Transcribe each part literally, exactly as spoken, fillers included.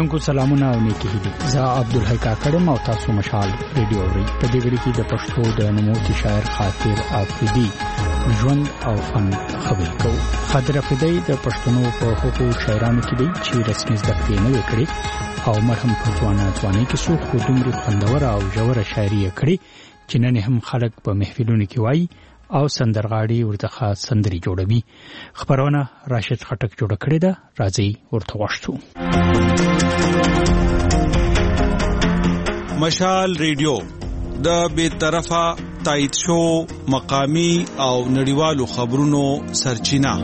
اوریدونکو سلامونه او نیکی هیلې. زه عبدالحی کاکړم او تاسو مشال ریډیو اورئ. په دې غړي کې د پښتو د نوموتی شاعر خاطر افریدي ژوند او فن خبرې کوو. خاطر افریدي د پښتنو په حقوقو شاعرانو کې دی چې رسمي زده کړې نه وکړي او مرهم په ځوانه ځوانۍ کې څو خو دومره خوندوره او ژوره شاعري کړې چې نن هم خلک په محفلونو کې وایي او سندرغاړي ورته سندري جوړوي. خبرونه راشد خټک جوړ کړی ده، راځي ورته وښتو. مشال ریډیو د بے طرفه تایید شو مقامی او نړیوالو خبرونو سرچینه.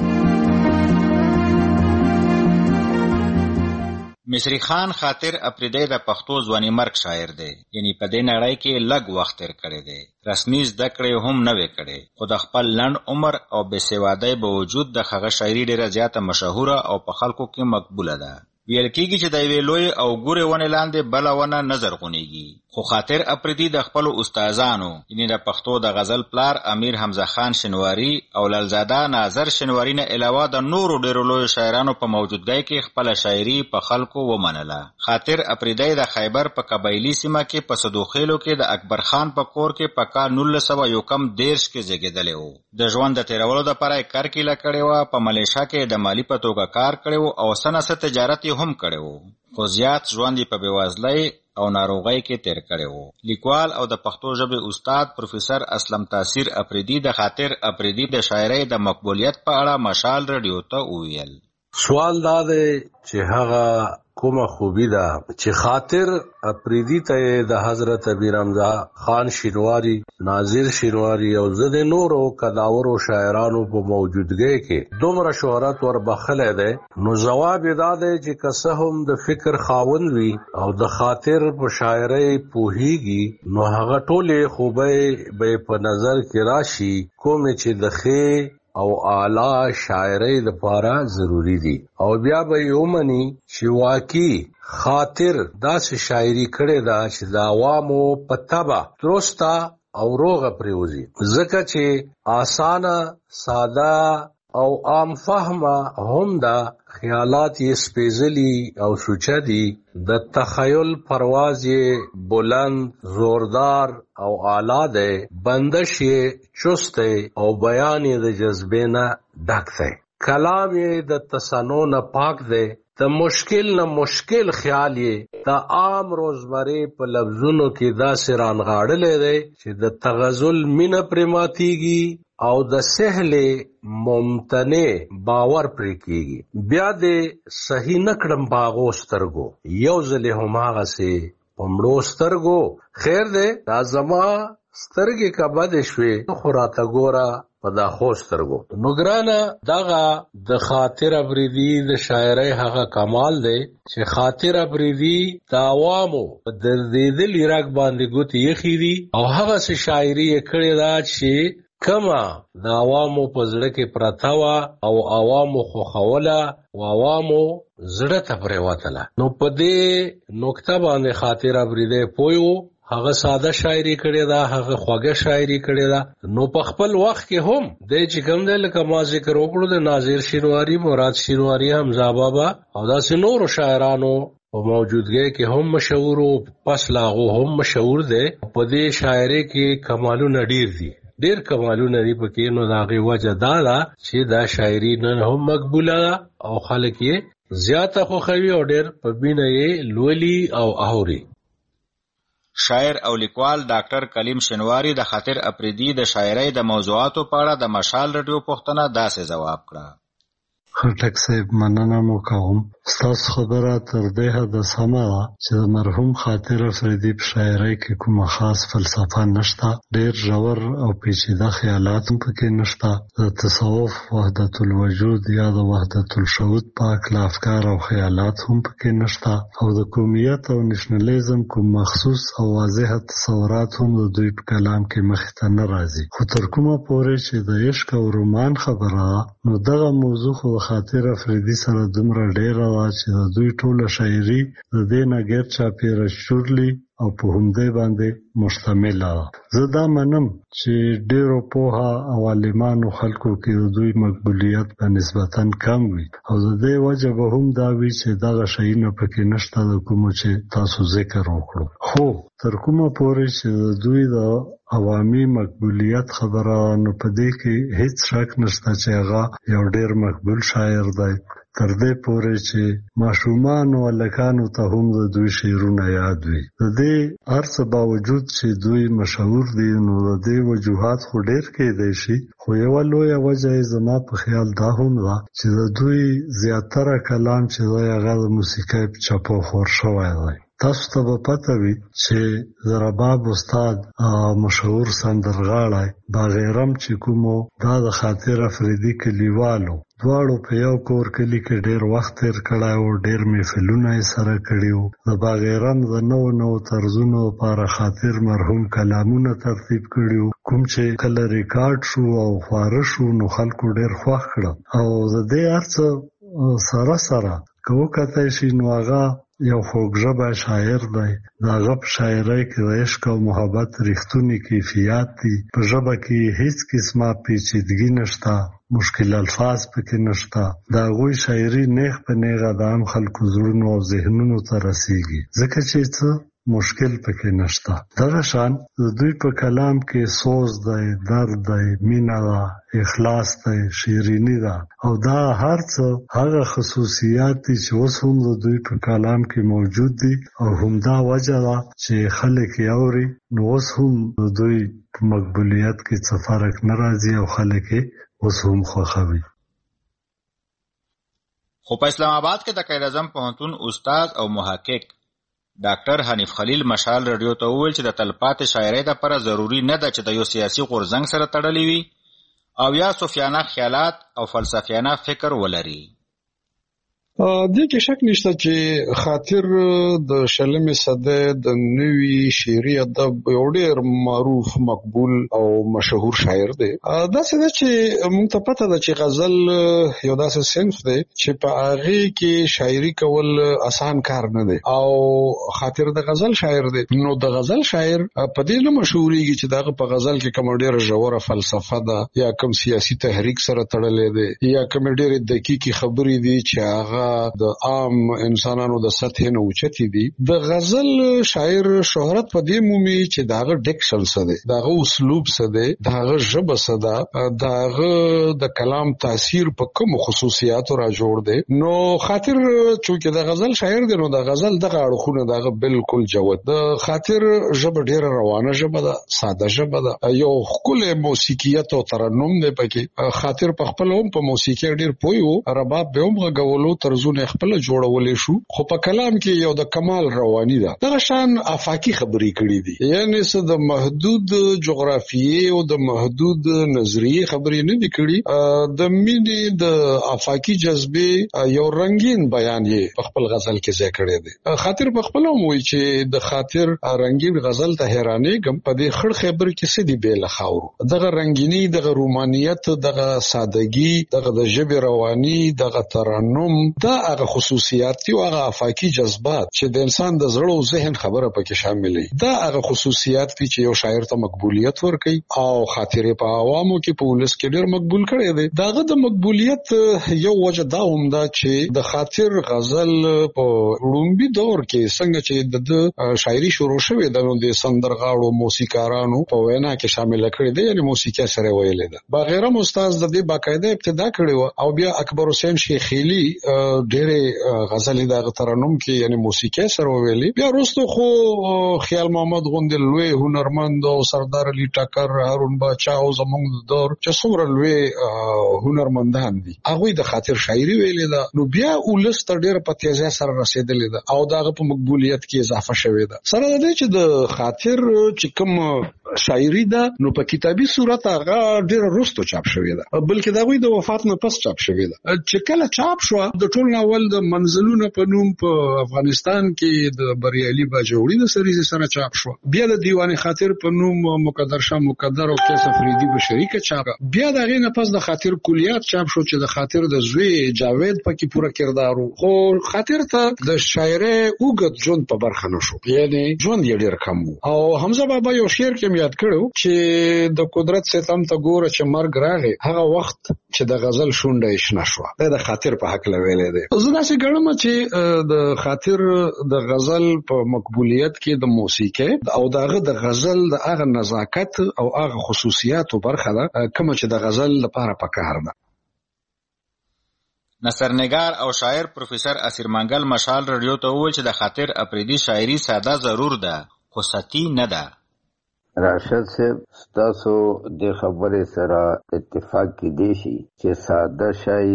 مصری خان خاطر افریدی د پښتو ځواني مرګ شاعر دی، یعنی په دې نړۍ کې لږ وخت تیر کړی دی. رسمي زده کړې هم نه وې کړې، خو د خپل لنډ عمر او بې سوادۍ باوجود د هغه شاعري ډېره زیاته مشهوره او په خلکو کې مقبوله ده. ویل کېږي چې د یوې لوی او ګورې ونې لاندې بله ونه نه زرغونېږي. خو خاطر افریدي د خپلو استادانو یعنې د پښتو د غزل پلار امیر حمزه خان شنواري او للزاده ناظر شنواري نه علاوه د نورو ډېرو لویو شاعرانو په موجودګۍ کې خپله شاعري په خلکو ومنله. خاطر افریدی د خیبر په قبایلي سیمه کې په صدوخیلو کې د اکبر خان په کور کې په کال نولس سوه یو کم دېرش کې زیږېدلی و. د ژوند د تېرولو دپاره یې کرکیله کړې وه. په ملیشه کې د مالي په توګه کار کړی و او څه نه څه تجارت یې هم کړی و، خو زیات ژوند یې په بېوزلۍ او ناروغۍ کې تیر کړی و. لیکوال او د پښتو ژبې استاد پروفیسر اسلم تاثیر افریدي د خاطر افریدي د شاعرۍ د مقبولیت په اړه مشال رادیو ته وویل. سوال دا دی چې هغه کومه خوبی ده چې خاطر افریدي ته د حضرت امیر حمزه خان شینواری، ناظر شینواری او زه د نورو کداورو شاعرانو په موجودګۍ کې دومره شهرت وربخلی دی، نو جواب یې دا دی چې که څه هم د فکر خاوند وي او د خاطر په شاعرۍ پوهیږي، نو هغه ټولې خوبۍ به په نظر کې راشي کومې چې د ښې او اعلی شاعرۍ لپاره ضروری دي، او بیا به یې ومني چې واقعي خاطر داسې شاعري کړې ده چې د عوامو په طبع درسته او روغه پرېوځي، ځکه چې آسانه، ساده او عام فهمه هم ده. خیالات یې سپېڅلي او سوچه دي، د تخیل پرواز یې بلند، زوردار او اعلی دی، بندش یې چست دی او بیان یې د جذبې نه ډک دی. کلام یې د تصنع نه پاک دی، د مشکل نه مشکل خیال یې د عام روزمرې په لفظونو کې داسې رانغاړلی دی چې د تغزل مینه پرې ماتیږي او د سهل ممتنع باور پرې کېږي. بیا دې صحیح نه کړم په هغو سترګو، یو ځل یې هماغسې په مړو سترګو. خیر دی، دا زما سترګې که بدې شوې خو راته ګوره په دا خو سترګو. نو ګرانه، دغه د خاطر افریدي د شاعرۍ هغه کمال دی چې خاطر افریدي د عوامو په دردېدلي رګ باندې ګوتې ایښي دي او هغسې شاعري یې کړې ده چې کمه د عوامو په زړه کې پرته وه او عوامو خوښوله او عوامو زړه ته پرېوتله. نو په دې نکته باندې خاطر افریدی پوه و. هغه ساده شاعري کړې ده، هغه خوږه شاعري کړې ده. نو په خپل وخت کې هم دی چې کوم دی لکه ما ذکر وکړو د ناظر شینواري، مراد شینواري، حمزه بابا او داسې نورو شاعرانو په موجودګۍ کې هم مشهور و، پس له هغو هم مشهور دی. په دې شاعرۍ کې کمالونه ډېر دي، ډېر کمالونه دي پکې. نو د هغې وجه دا ده چې دا شاعري نن هم مقبوله ده او خلک یې زیاته خوښوي او ډېر په مینه یې لولي او اوري. شاعر او لیکوال ډاکټر کلیم شنواری د خاطر افریدي د شاعرۍ د موضوعاتو په اړه د مشال رادیو پوښتنه داسې ځواب کړه. خټک صاحب، مننه مو کوم. ستاسو خبره تر دې حده سمه ده چې د مرحوم خاطر افریدي په شاعرۍ کې کومه خاص فلسفه نشته، ډېر ژور او پیچیده خیالات هم پکې نشته. د تصوف وحدت الوجود یا د وحدت الشهود په هکله افکار او خیالات هم پکې نشته، او د قومیت او نشنلیزم کوم مخصوص او واضحه تصورات هم د دوی په کلام کې مخې ته نه راځي. خو تر کومه پورې چې د عشق او رومان خبره ده، نو دغه موضوع خو د خاطر افریدي سره دومره ډېره ده چې د دوی ټوله شاعري د دې نه ګرد چاپېره چورلي او په همدې باندې مشتمل ده. زه دا منم چې ډیرو پوها او عالمانو خلکو کې د دوی مقبولیت په نسبتاً کم وي او د دې وجه به هم دا وي چې دغه شیونه پکې نشته د کومو چې تاسو ذکر وکړو. خو تر کومه پورې چې د دوی د عوامي مقبولیت خبره نو په دې کې هیڅ شک نشته چې هغه یو ډیر مقبول شاعر دی، تر دې پورې چې ماشومان او هلکانو ته هم د دوی شعرونه یاد وي. د دې هر څه باوجود چې دوی مشهور دي نو د دې وجوهات خو ډیر کېدای شي، خو یوه لویه وجه یې زما په خیال دا هم ده چې د دوی زیاتره کلام چې دی هغه د موسیقۍ په چپو خور شوی دی. تاسو ته به پته وي چې د رباب استاد مشهور سندرغاړی باغیرم چې کومو دا د خاطر افریدي کلیوالو دواړو په یو کور کلي کې ډیر وخت تیر کړی و، ډیر محفلونه یې سره کړي وو. د باغیرم د نوو نوو طرزونو لپاره خاطر مرحوم کلامونه ترتیب کړي وو، کوم چې کله ریکارډ شو او خپاره شو نو خلکو ډیر خوښ کړه. او د دې هر څه سره سره که وکتای شي نو هغه یو خوږ ژبه شاعر دی. د هغه په شاعرۍ کې د عشق او محبت رښتونی کیفیات دي. په ژبه کې هیڅ قسمه پیچیدګي نشته، مشکل الفاظ پکې نشته. د هغوی شاعري نیغ په نیغه د عام خلکو زړونو او ذهنونو ته رسیږي ځکه چې څه مشکل پکې نشته. دغه شان د دوی په کلام کې سوز دی، درد دی، مینه ده، اخلاص دی، شیرینی ده او دا هر څه هغه خصوصیات دي چې اوس هم د دوی په کلام کې موجود دي او همدا وجه ده چې خلک یې اوري نو اوس هم د دوی په مقبولیت کې څه فرق نه راځي او خلک یې اوس هم خوښوي. خو په اسلام آباد کې د قائد اعظم پوهنتون استاد او محقق ډاکټر حنیف خلیل مشال رادیو ته وویل چې د تلپاتې شاعرۍ دپاره ضروري نه ده چې د یو سیاسي غورځنګ سره تړلې وي او یا صوفیانه خیالات او فلسفیانه فکر ولري. دې کې شک نشته چې خاطر د شلمې صدۍ د نوي شعري ادب یو ډېر معروف مقبول او مشهور شاعر دی. داسې ده چې موږ ته پته ده چې غزل یو داسې صنف دی چې په هغې کې شاعري کول اسان کار نه دی او خاطر د غزل شاعر دی. نو د غزل شاعر په دې نه مشهورېږي چې دغه په غزل کې کومه ډېره ژوره فلسفه ده یا کوم سیاسي تحریک سره تړلی دی یا کومې ډېرې دقیقې خبرې دي چې هغه د عام انسانانو د سطح نه اوچتي دي. د غزل شاعر شهرت په دې مومي چې داغه ډیکشن څه دی، داغه اسلوب څه دی، داغه ژبه څه ده، داغه د کلام تاثیر په کوم خصوصیاتو را جوړ دی. نو خاطر چې د غزل شاعر دی نو د غزل دغه اړخونه داغه بالکل جوت. د خاطر ژبه ډیره روانه ژبه ده، ساده ژبه ده، یو ښکلی موسیقیت او ترنم دی پکې. خاطر په خپل هم په موسیقي ډیر پوه و، رباب به هم غږولو، طرزونه خپل جوړولې شو، خو په کلام کې یو د کمال رواني ده. دغه شان افاقي خبرې کړې دي، یعنی څه د محدود جغرافیې او د محدود نظریې خبرې نه دي کړې. د مینې د افاقي جذبې یو رنگین بیان یې په خپل غزل کې ځای کړی دی. خاطر په خپل هم وایي چې د خاطر رنگین غزل ته حیرانېږم په دې خړ خبر کې څه دي بې له خاورو. دغه رنگینی، دغه رومانیت، دغه سادګي، دغه د ژبې رواني، دغه ترنم، دا هغه خصوصیات دي او هغه افاقي جذبات چې د انسان د زړه او ذهن خبره پکې شاملې. دا هغه خصوصیات دي چې یو شاعر ته مقبولیت ورکوي او خاطر په عوامو کې په ولس کې ډېر مقبول کړی دی. داغه د مقبولیت یو وجه دا هم ده چې د خاطر غزل په لومبي دور کې څنګه چې د شاعري شروع شوې ده نو د سندرغاړو موسیقارانو په وینا کې شامل کړی دی، یعنی موسیقي سره ویلې ده. باغیرم استاد د دې باقاعده ابتدا کړې و او بیا اکبر حسین شیخیلی ډېرې غزلې د ترنم کې یعنی موسیقي سره ویلې. بیا وروسته خو خیال محمد غوندې لوی هنرمند او سردار علي ټکر، هارون باچا او زموږ د دور چې څومره لوی هنرمندان دي هغوی د خاطر شاعري ویلې ده. نو بیا ولس ته ډېره په تیزۍ سره رسېدلې ده او دغه په مقبولیت کې اضافه شوې ده. سره د دې چې د خاطر چې کوم شاعري ده نو په کتابي صورت هغه ډېر وروسته چاپ شوی ده بلکې دا غوي د وفات نه پس چاپ شوی ده چې کله چاپ شو د ټول ناول د منزلونو په نوم په افغانستان کې د بریالي باجوړي د سریزه سره چاپ شو بیا د دیوان خاطر په نوم مقدر شاه مقدر او کیس افریدي په شریکه چاپ بیا دا غي نه پس د خاطر کلیات چاپ شو چې د خاطر د زوی جاوید پکې پوره کردارو خو خاطر ته د شاعري اوګد ژوند په برخه نشو یعنی ژوند یې ډېر کم او حمزه بابا یو شعر کې یاد کړو چې د قدرت ستم ته ګوره چې مرګ راغی هغه وخت چې د غزل شونډه شنه شو دا د خاطر په حق لویلې دی زه دا چې ګڼم چې د خاطر د غزل په مقبولیت کې د موسیقي او دغه د غزل د هغه نزاکت او هغه خصوصیاتو برخه ده کوم چې د غزل لپاره پکار ده نصرنگار او شاعر پروفیسور اسیر منګل مشال رادیو ته وویل چې د خاطر اپریدي شاعري ساده ضرور ده خو سطحي نه ده راشد صاحب ستاسو د خبرې سره اتفاق کې دی شي چې ساده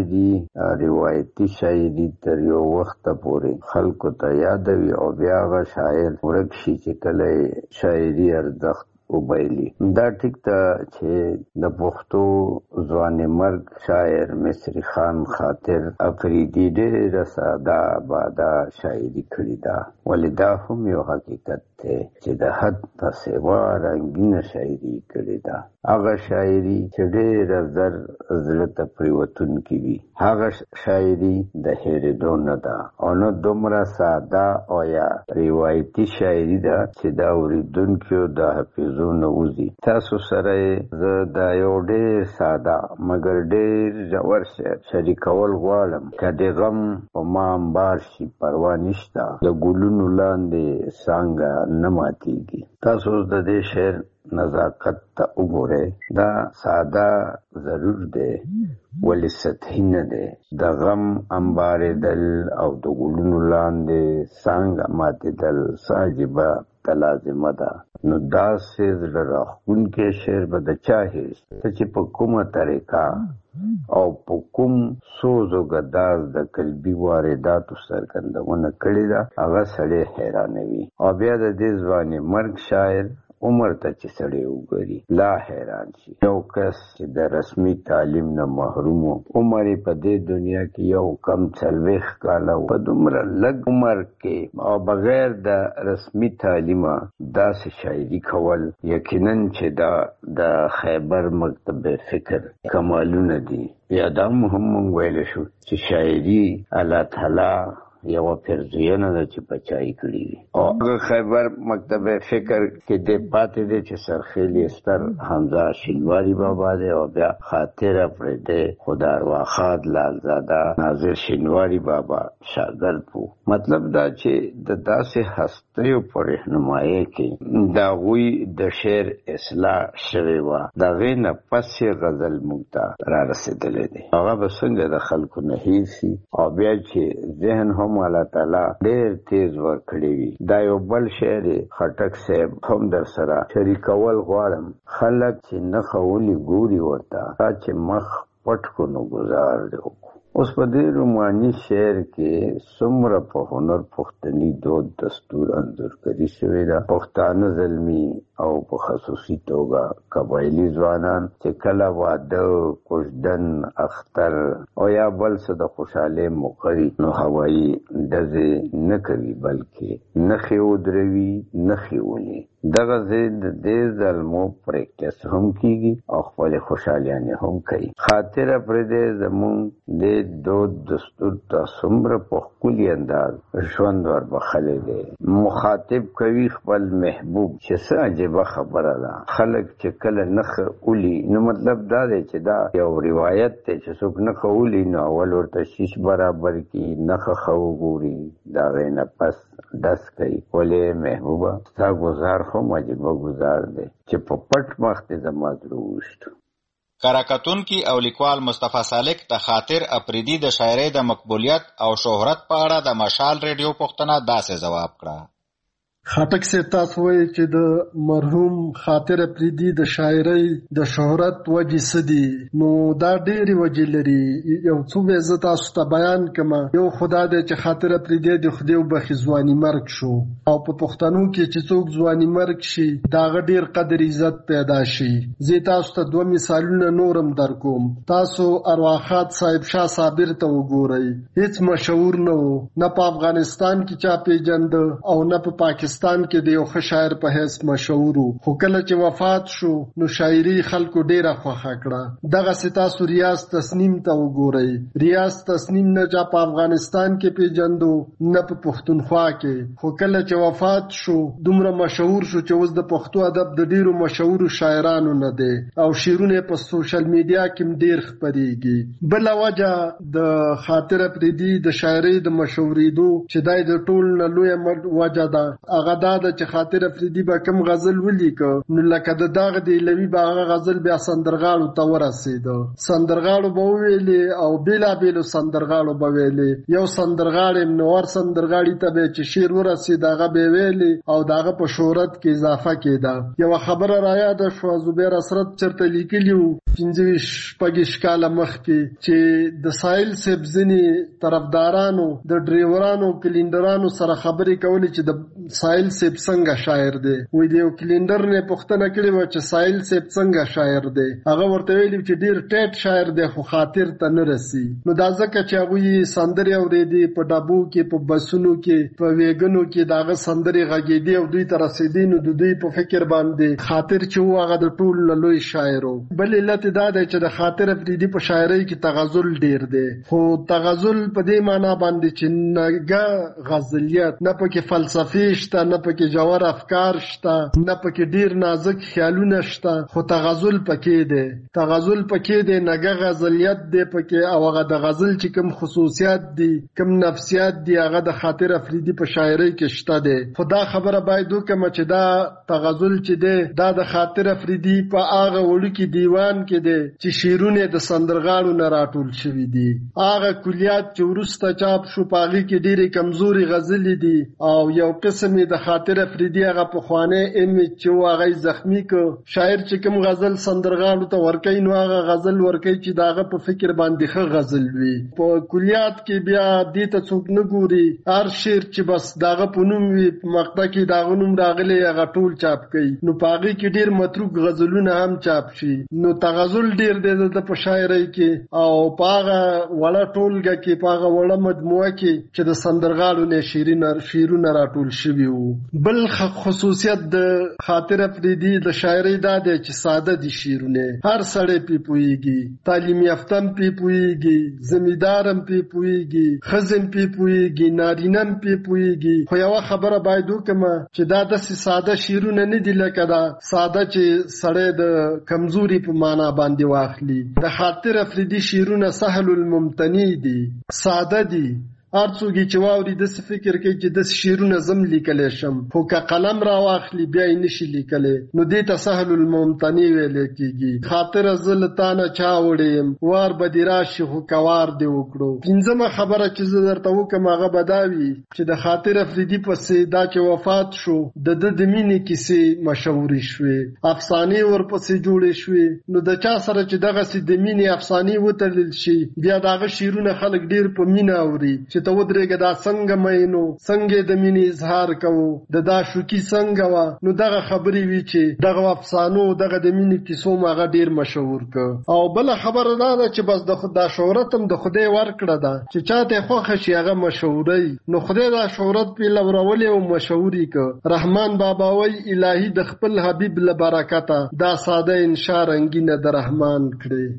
شاعري روایتي شاعري تر یو وخت پورې خلکو ته یادوي او بیا هغه شاعر ورک شي چې کله شاعري ارزښت وبایلی دا ټیک ته چې د پښتو ځوان مرګ شاعر مصری خان خاطر اپریدي ډېر ساده باده شاعري کړې ده ولې دا هم یو حقیقت دی چې د حد په سیوا رنګینه شاعري کړې ده هغه شاعري چې ډېر زر زړه ته پریوتونکې وي هغه شاعري د هېرېدو نه ده او نه دومره ساده او یا روایتي شاعري ده چې د اورېدونکو د حافظو نوزي تاسو سره زه دا یو ډېر ساده مګر ډېر ژور شعر شریکول غواړم که د غم په ما انبار شي پروا نشته د ګلونو لاندې څانګه نه ماتېږي تاسو د دې شعر نزاکت ته وګورئ دا ساده ضرور دی ولې سطحي نه دی د غم انبارېدل او د ګلونو لاندې څانګه ماتېدل څه عجیبه تلازمه ده نو داسې زړه راښکونکی شعر به د چا هېڅ ته چې په کومه طریقه او په کوم سوز او ګداز د قلبي وارداتو څرګندونه کړې ده هغه سړی حیرانوي او بیا د دې ځوانې مرګ شاعر عمر ته چې سړی وګوري لا حیران شي یو کس چې د رسمي تعلیم نه محروم و عمر یې په دې دنیا کې یو کم څلوېښت کاله و په دومره لږ عمر کې او بغیر د رسمي تعلیمه داسې شاعري کول یقینا چې دا د خیبر مکتب فکر کمالونه دي یا دا هم موږ ویلی شو چې شاعري الله تعالی یو فرضیه ده چې بچای کړی وي او هغه خیبر مکتب فکر کې د پاتې دي چې سرخیلی استر حمزه شینواری بابا دی او بیا خاطر اپریدي خداروخاد لالزاده ناظر شینواری بابا شاګرد وو مطلب دا چې د داسې هستیو په رهنمایي کې دا غوی د شعر اصلاح شوی و دا غینه پسې غزل مونږ را رسیدلې دي هغه به څنګه د خلکو نه هیڅ او بیا چې ذهن هم الله تعالی ډېر تیز ورکړی وي دا یو بل شعر خټک صاحب هم در سره شریکول غواړم خلک چې نښه ولي ګوري ورته تا چې مخ پټ کو نو ګزار دی اوس په دې روماني شعر کې څومره په هنر پښتني دود دستور انځور کړي شوی ده پښتانه زلمي او په خصوصي توګه قبایلي ځوانان چې کله واده کوژدن اختر او یا بل څه د خوشحالۍ موقع نو هوایي ډزې نه کوي بلکې نښې ودروي نښې ولي دغه ځای د دې ظلمو پریکټس هم کیږي او خپل خوشحالیانې هم کوي خاطر اپریدي زمونږ د دود دستور ته څومره په ښکلي انداز ژوند وربخلی دی مخاطب کوي خپل محبوب چې څه عجیبه خبره ده خلک چې کله نښه ولي نو مطلب دا دی چې دا یو روایت دی چې څوک نښه ولي نو اول ورته شیش برابر کړي نښه ښه وګوري د هغې نه پس ډس کوي ولې محبوبه ستا ګزار خو عجیبه ګزار دی چې په پټ مخ دې زما زړه وویشتو کراکتونکي او لیکوال مصطفی سالک د خاطر اپریدي د شاعرۍ د مقبولیت او شهرت په اړه د مشال ریډیو پوښتنه داسې ځواب کړه خاټک سے تاسو وایي چې د مرحوم خاطر افریدي د شاعرۍ د شهرت وجې څه دي، نو دا ډېرې وجې لري. یو څو به زه تاسو ته بیان کړم. یو خدا دی چې خاطر افریدي د خدای وبخښي ځواني مرګ شو، او په پښتنو کې چې څوک ځواني مرګ شي د هغه ډېر قدر عزت پیدا شي. زه تاسو ته دوه مثالونه نورم درکوم. تاسو ارواخات صاحب شاه صابر ته وګورئ، هیڅ مشهور نه و، نه په افغانستان کې چا پیژنده او نه په پاکستان پاکستان کې د یو ښه شاعر په حیث مشهور وو، خو کله چې وفات شو نو شاعري خلکو ډیره خوښه کړه. دغسې تاسو ریاض تسنیم ته وګورئ. ریاض تسنیم نه چا په افغانستان کې پیژندو نه په پښتونخوا کې، خو کله چې وفات شو دومره مشهور شو چې اوس د پښتو ادب د ډیرو مشهورو شاعرانو نه دی، او شعرونه په سوشل میډیا کې ډیر خپریږي. بله وجه د خاطر افریدي د شاعرۍ د مشهورېدو چې دای د ټول نه لویه وجه ده هغه دا ده چې خاطر افریدي به کوم غزل ولیکه نو لکه د داغ د ایلوي به هغه غزل بیا سندرغاړو ته ورسېده. سندرغاړو به وویلې او بېلابېلو سندرغاړو به ویلې. یو سندرغاړی نور سندرغاړي ته به چې شعر ورسېد هغه به ویلې او د هغه په شهرت کې اضافه کېده. یوه خبره رایاده شوه، زبیر اسرت چېرته لیکلي وو پنځه ویشت شپږ کاله مخکې چې د ساحل صاحب ځینې طرفدارانو د ډریورانو کلینډرانو سره خبرې کولې چې د ساحل صاحب څنګه شاعر دی. وایي د یو کلینډر نه پوښتنه کړې وه چې ساحل صاحب څنګه شاعر دی، هغه ورته ویلي چې ډېر ټیټ شاعر دی خو خاطر ته نه رسي. نو دا ځکه چې هغوی سندرې اورېدې په ډبو کې، په بسونو کې، په ویګنو کې د هغه سندرې غږېدې او دوی ته رسېدې، نو د دوی په فکر باندې خاطر چې و هغه د ټول نه لوی شاعر و. بل علت دا دی چې د خاطر افریدي په شاعرۍ کې تغزل ډېر دی، خو تغزل په دې معنا باندې چې نګه غزلیت نه پکې فلسفي شته، نه پکې ژور افکار شته، نه پکې ډیر نازک خیالونه شته، خو تغزل پکې دی. تغزل پکې دی، نګه غزلیت دی پکې، او هغه د غزل چې کوم خصوصیات دي، کوم نفسیات دي، هغه د خاطر افریدي په شاعرۍ کې شته دی. خو دا خبره باید وکړم چې دا تغزل چې دی دا د خاطر افریدي په هغه وړوکي دیوان کې دی چې شعرونه د سندرغاړو نه راټول شوي دي. هغه کلیات چې وروسته چاپ شو په هغې کې ډېرې کمزوري غزلې دي، او یو قسم یې د خاطر افریدي هغه پخوانی امیج چې و هغه یې زخمي که. شاعر چې کوم غزل سندرغاړو ته ورکوي نو هغه غزل ورکوي چې د هغه په فکر باندې ښه غزل وي. په کلیات کې بیا دې ته څوک نه ګوري، هر شعر چې بس د هغه په نوم وي په مقطع کې د هغه نوم راغلی هغه ټول چاپ کوي، نو په هغې کې ډېر متروک غزلونه هم چاپ شي. نو تغزل ډېر دی د په شاعرۍ کې، او په هغه وړه ټولګه کې، په هغه وړه مجموعه کې چې د سندرغاړو نه شعرونه راټول شوي وو. بل خصوصیت د خاطر افریدي د شاعرۍ دا دی چې ساده دي شعرونه، هر سړی پې پوهېږي، تعلیم یافته هم پې پوهېږي، زمیندار هم پې پوهېږي، ښځې هم پې پوهېږي، نارینه هم پې پوهېږي. خو یوه خبره باید وکړم چې دا داسې ساده شعرونه نه دي لکه دا ساده چې سړی د کمزوري په معنا باندې واخلي. د خاطر افریدي شعرونه سهل الممتنع دي، ساده دي. هر څوک چې واوري داسې فکر کوي چې داسې شعرونه زم لیکلی شم، خو که قلم را واخلي بیا یې نشي لیکلی، نو دې ته سهل الممتنع ویلی کېږي. خاطره زه له تا نه چا وړی یم، وار به دې راشي خو که وار دې وکړو. پنځمه خبره چې زه درته وکړم هغه به دا وي چې د خاطر افریدي پسې دا چې وفات شو د ده د مینې کیسې مشهورې شوې، افسانې ورپسې جوړې شوې. نو د چا سره چې دغسې د مینې افسانې وتړل شي بیا د هغه شعرونه خلک ډېر په مینه اوري چې ته ودرېږه دا څنګه مینو، څنګه د مینې اظهار کوو، د دا شوکي څنګه وه. نو دغه خبرې وي چې دغه افسانو دغه د مینې کیسو م هغه ډېر مشهور که. او بله خبره دا ده چې بس د دا شهرت هم د خدای ورکړه ده چې چا ته خوښه شي هغه مشهورۍ، نو خدای دا شهرت پې لورولې او مشهوري که. رحمان بابا وایي الهي د خپل حبیب له برکته دا ساده انشا رنګینه د رحمان کړې.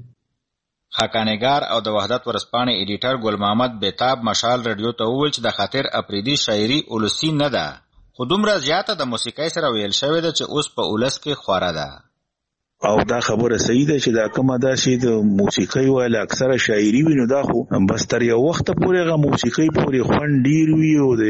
خاکانګار او د وحدت ورځپاڼې ایډیټر ګل محمد بیتاب مشال رادیو ته وویل چې د خاطر افریدي شاعري اولسي نه ده، خو دومره زیاته د موسیقۍ سره ویل شوې ده چې اوس په اولس کې خوره ده. او دا خبره صحیح ده چې دا کومه داسې د موسیقۍ ولا اکثره شاعري وینو دا خو بس تر یو وخت پورې غو موسیقۍ پورې خوند ډیر وی او د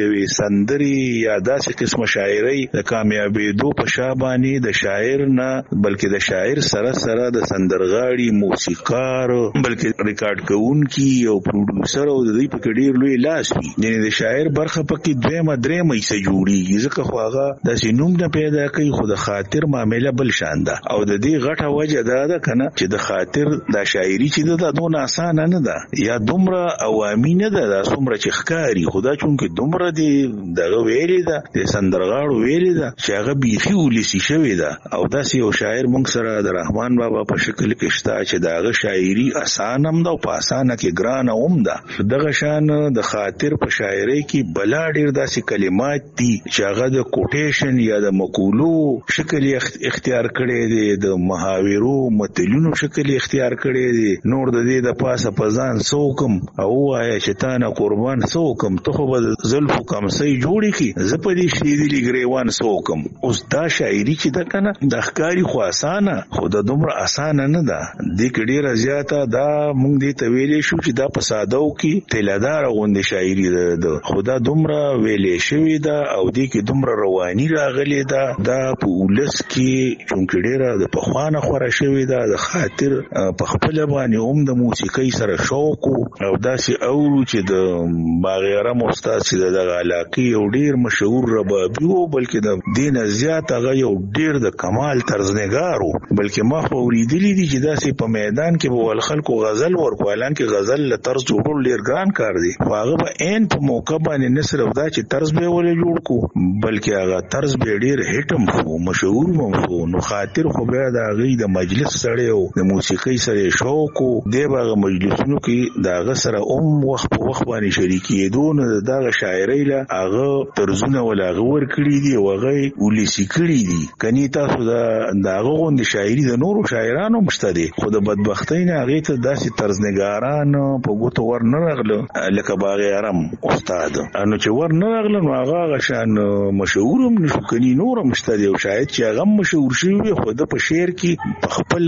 سندري یا داسې قسمه شاعري د کامیابېدو په شاباني د شاعر نه بلکې د شاعر سره سره د سندرغاړي موسیقار بلکې ریکارډ کوونکی او پروډوسر او د دې په ډیر لوی لاس وي یعنی د شاعر برخه پکې دویمه درېمه یې جوړیږي ځکه خو هغه د نوم نه پیدا کوي خو د خاطر معاملې بل شان ده او د دې غټه وجه دا ده کنه چې د خاطر د شاعري چې د دونه آسان نه ده یا دومره عوامي نه ده دا څومره چې ښکاری خدا چونکه دومره دی دغه ویلې ده د سندرغاړو ویلې ده چې هغه بيخي ولسی شوی ده او داسې یو شاعر مونږ سره د رحمان بابا په شکل کې شته چې دغه شاعري آسان هم ده او په آسانه کې ګرانه هم ده دغه شان د خاطر په شاعري کې بلا ډیر داسې کلمات دي چې هغه د کوټیشن یا د مقولو شکل اختیار کړي دي د محاورو متلونو شکل اختیار کړي دي نور د دې د پاسه پزان سوکم او وایا چې تا نه قربان سوکم ته خو به زلف کم سي جوړي کی زپدي شیدلی ګریوان سوکم اوس دا شاعري چې د کنه د ښکاری خو اسانه خو د دومره اسانه نه ده د کډیره زیاته دا مونږ دې ته ویلې شو چې دا په سادهو کې تلادار غوندې شاعري ده خدا دومره ویلې شوی ده او دې کې دومره رواني راغلي ده دا په ولس کې چونکې ډیره د پخوانه خوره شوی ده د خاطر په خپل باندې هم د موسیقۍ سره شوق او داسې اورو چې د باغیرم استاد چې د علاقې یو ډیر مشهور ربابي وو بلکې د دین زیات هغه یو ډیر د کمال طرزنګارو بلکې ما خو اوریدلی دي چې داسې په میدان کې به ول خلکو غزل ورکوالان کې غزل له طرز جوړول ډیر ګران کار دی خو هغه به عین په موقع باندې نه صرف دا چې طرز به ولې جوړ کو بلکې هغه طرز به ډیر هټم شو مشهور مو نو خاطر خو بیا د هغه د مجلس سره او د موسیقۍ سره شوق او د هغه مجلسونو کې د هغه سره اوم وخت په وخت باندې شریکېدون دغه شاعرۍ له هغه طرزونه ولا غور کړی دي او هغه ولسی کړی دي کني تاسو دا دغه غوند شاعري د نورو شاعرانو مشته دي خو د بدبختۍ نه هغه ته داسې طرزنګاران په ګوتو ور نه راغله لکه باغیرم استاد انو چې ور نه راغله نو هغه شان مشهور هم نشو کني نور مشته دي او شاید چې هغه مشهور شي خو د په شعر کې په خپل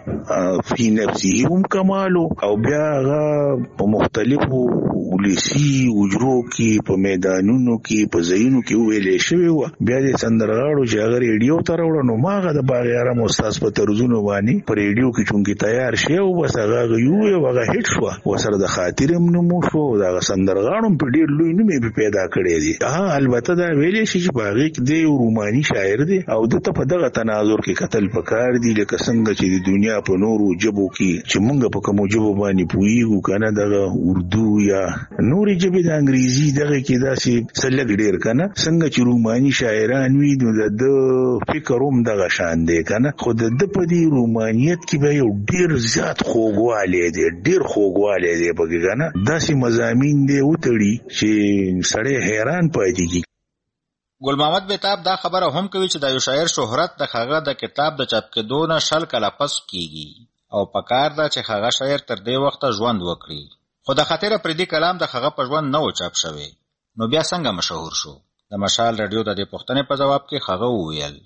فی نفسه هم کمالو او بیا هغه په مختلفو ولسی وجرو کې په میدانونو کې په ځایونو کې ویلې شوی و بیا د سندرغاړو چې هغه ریډیو ته راوړل نو ماغه د باغیرم استاد په طرزونو باندې په ریډیو کې چونکی تیار شي او بس هغه یو هغه هټ شو وسره د خاطرم نمو شو دا سندرغاړو په ډیر لوی نوم پیدا کړی دي ها البته دا ویلې شي چې باغی کې دی روماني شاعر دی او د ته په دغه تناظر کې قتل پکار دی لکه څنګه چې د دنیا په نورو جبو کې چې مونږ په کوم جبو باندې پویګو کنه دغه اردو یا نوري جبې د انګریزي دغه کې داسې سلګ ډیر کنه څنګه چې روماني شاعران وي نو د فکر هم دغه شان دی کنه خو د په دې رومانیت کې به یو ډیر زیات خوږوالی دی ډیر خوږوالی دی پکې کنه داسې مضامین دی وتړي چې سړی حیران پاتې کی ګل محمد بیتاب دا خبره هم کوي چې د یو شاعر شهرت د هغه د کتاب د چاپ کېدو نه شل کاله پس کیږي او پکار ده چې هغه شاعر تر دې وخته ژوند وکړي خو د خاطر پردي کلام د هغه په ژوند نه و چاپ شوی نو بیا څنګه مشهور شو د مشال رادیو د دې پوښتنې په جواب کې هغه وویل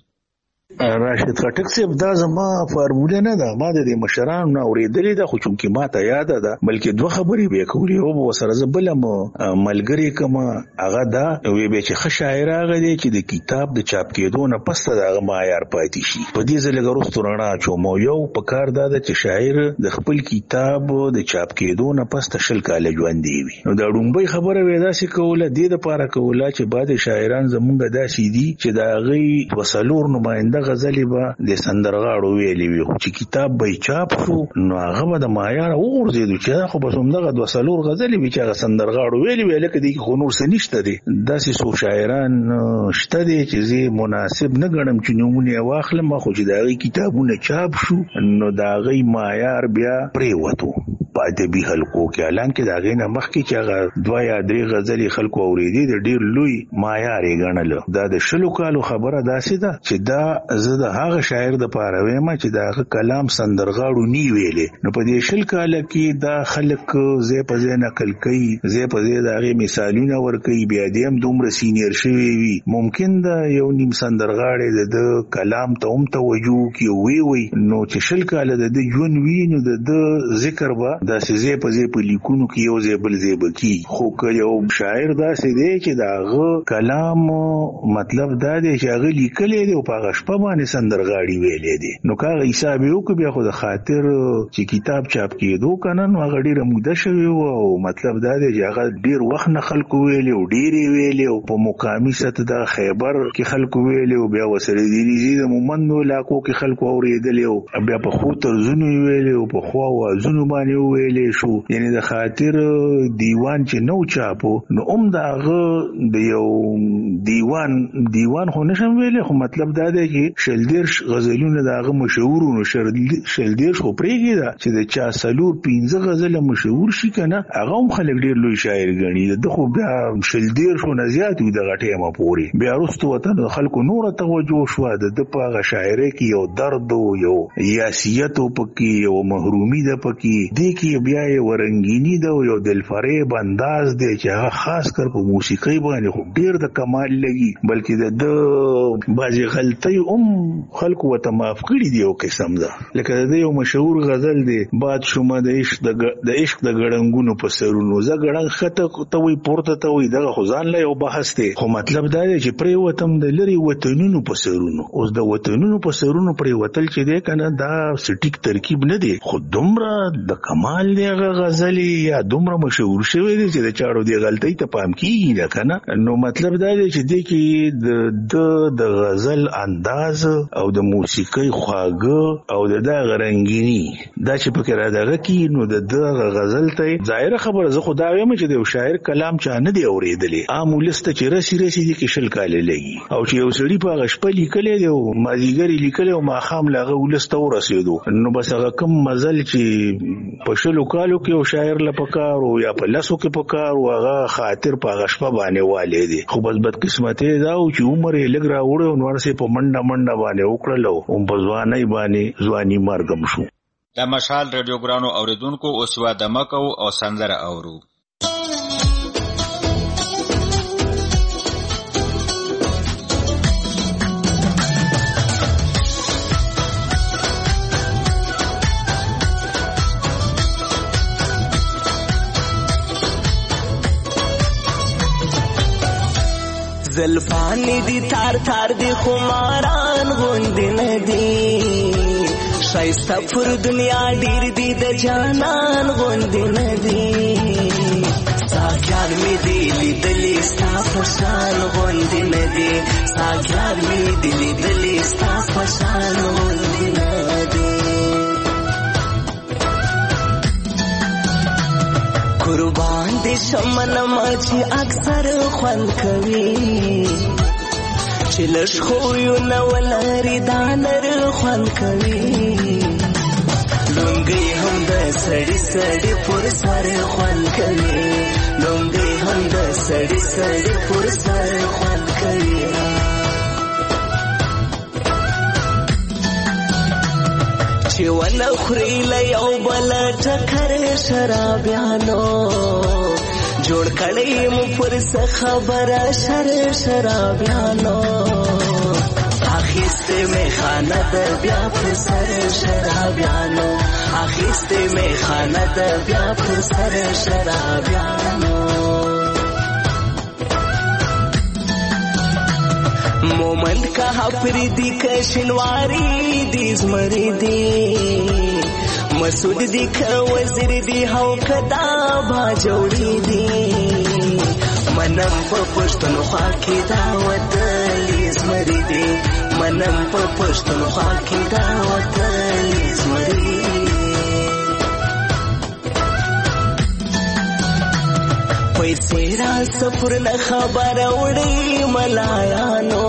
راشد خټک صاحب دا زما فارموله نه ده ما د مشرانو نه اورېدلې ده خو چونکی ما ته یاد ده بلکې دوه خبرې به کولې او سره زبلم ملګری کما هغه دا وی به چې ښه شاعر هغه دی چې د کتاب د چاپ کېدو نه پس ته هغه معیار پاتې شي په دې ځل غوښتو رڼا چومو یو په کار ده چې شاعر د خپل کتاب د چاپ کېدو نه پس ته شل کال ژوند دی نو دا ډومبي خبره وې دا چې کوله د دې لپاره کوله چې بعد شاعران زمونږ داسې دي چې دا غي وسلور نماینده غزلې به د سندرغاړو ویلې وي چې کتاب به چاپ شو نو هغه به د معیار وګرځېدو چې خو بس همدغه دوه څلور غزلې وي چې هغه سندرغاړو ویلې وي لکه دې خو نور څه نشته دي داسې څو شاعران شته دي چې زه مناسب نه ګڼم چې نومونه واخلم خو چې د هغې کتابونه چاپ شو نو د هغې معیار بیا پرېوتو په ادبي حلقو کې، اعلان کې دا غینه مخکې چې هغه دوه یا درې غزلې خلکو اورېدي د ډیر لوی معیار یې ګڼل. دا د شلو کالو خبره داسې ده چې دا زه د هغه شاعر د پاره وایم چې دا هغه کلام سندرغاړو نی ویلې. نو په دې شل کال کې دا خلک زه په ځای نقل کوي، زه په ځای دا غي مثالونه ورکوي، بیا دې هم دومره سینیر شوی وي. ممکن دا یو نیم سندرغاړي د کلام ته هم توجه کوي وی وی نو چې شل کال د دې ژوند وینو د ذکر به دا سزه په ځای په لیکونو کې یو ځای بل ځای بکی. خو که یو شاعر داسې دی چې داغه کلام مطلب دا دی چې هغه لیکلی دی او په هغه شپه باندې سندرغاړي ویلی دی، نو که هغه حساب یې وکړو بیا خو د خاطر چې کتاب چاپ کېدو که نه نو هغه ډېره موده شوې وه او مطلب دا دی چې هغه ډېر وخت نه خلکو ویلي او ډېرې ویلي او په مقامي سطح د خیبر کې خلکو ویلي او بیا ورسره د ریزي د مومندو علاقو کې خلکو اورېدلي او بیا په ښو طرزونو یې ویلي او په ښو اوازونو باندې وویلی شو. یعنې د خاطر دیوان چې نو چاپو نو هم د هغه د یو دیوان دیوان خو نشم ویلی، خو مطلب دا دی چې شل دېرش غزلونه د هغه مشهورو نو شل دېرش خو پرېږدي ده چې د چا څلور پنځه غزله مشهور شي که نه هغه هم خلک ډېر لوی شاعر ګڼي. د خو بیا شل دېرشو نه زیات وي دغه ټیمه پورې. بیا وروسته ورته د خلکو نوره توجه شوه، د ده په هغه شاعرۍ کې یو درد و، یو یاسیت و پکې، یو محرومي ده پکې، دې کې بیا یو رنګیني ده او یو دلفریب انداز دی چې هغه خاص کر په موسیقۍ باندې خو ډېر د کمال لګي. بلکې د ده بعضې غلطۍ هم خلکو ورته معاف کړي دي یو قسم ده. لکه د ده یو مشهور غزل دی باد شومه د عشق د عشق د ګړنګونو په سرونو، زه ګړنګ ښکته ته وایي پورته ته وایي، دغه خو ځان له یو بحث دی. خو مطلب دا دی چې پرېوتم د لرې وطنونو په سرونو. اوس د وطنونو په سرونو پرېوتل چې دی که نه دا سټیک ترکیب نه دی، خو دومره د کمال دی هغه غزلې یا دومره مشهور شوی دی چې د چاړو دی غلطۍ ته پام کېږي نه که نه. نو مطلب دا دی چې دی کې د د غزل انداز او د موسیقۍ خواږه او د دغه رنګیني دا چې پکې را دغه کي نو د دغه غزل ته ظاهره خبره زه خو دا وایم چې د یو شاعر کلام چا نه دی اورېدلی. عام ولس ته چې رسي رسي دي کې شل کاله لګي او چې یو سړي په هغه شپه لیکلی دی او مازدیګر یې لیکلی او ماښام له هغه ولس ته ورسېدو نو بس هغه کوم مزل چې په شلو کالو کې یو شاعر له پکار او یا په لسو کې پکار او هغه خاطر په هغه شپه باندې والی دی. خو بس بدقسمتۍ دا و چې عمر یې لږ راوړی او نو ورسې په منډه منډه باندې وکړل او په ځوانۍ باندې ځواني مرګم شو. د مشال رادیو ګرانو اوریدونکو اوس یوه دمه کوو او سندره اورو. زلفانی دی تار تار دی خماران غوندی ندی شایسته پر دنیا ډیر دی د جانان غوندی ندی ساکیان می دی لیدلی ستا پشان غوندی ندی ساکیان می دی لیدلی ستا پشان غوندی ندی قربان دی شمن مچی اکثر خوند کوي چې لږ خویونه ولري دا نر خوند کوي لونګۍ هم د سړي سړي پر سر خوند کوي لونګۍ هم د سړي سړي پر سر خوند کوي چې ونه خوري له یو بل ټکر شرابیانو جوړ کړی مو پر څه خبره شر شرابیانو اخیسته می خانه د بیا پر سر شرابیانو اخیسته می خانه د بیا پر سر شرابیانو مومند کا پریدی کشنواری دی زمری دی مسعود دی که وزیر دی هو کدا با جوړی دی منم په پښتون خوا کې دا وتلی زمری دی منم په پښتون خوا کې دا وتلی زمری پیسې را سفر نه خبر وړي ملایانو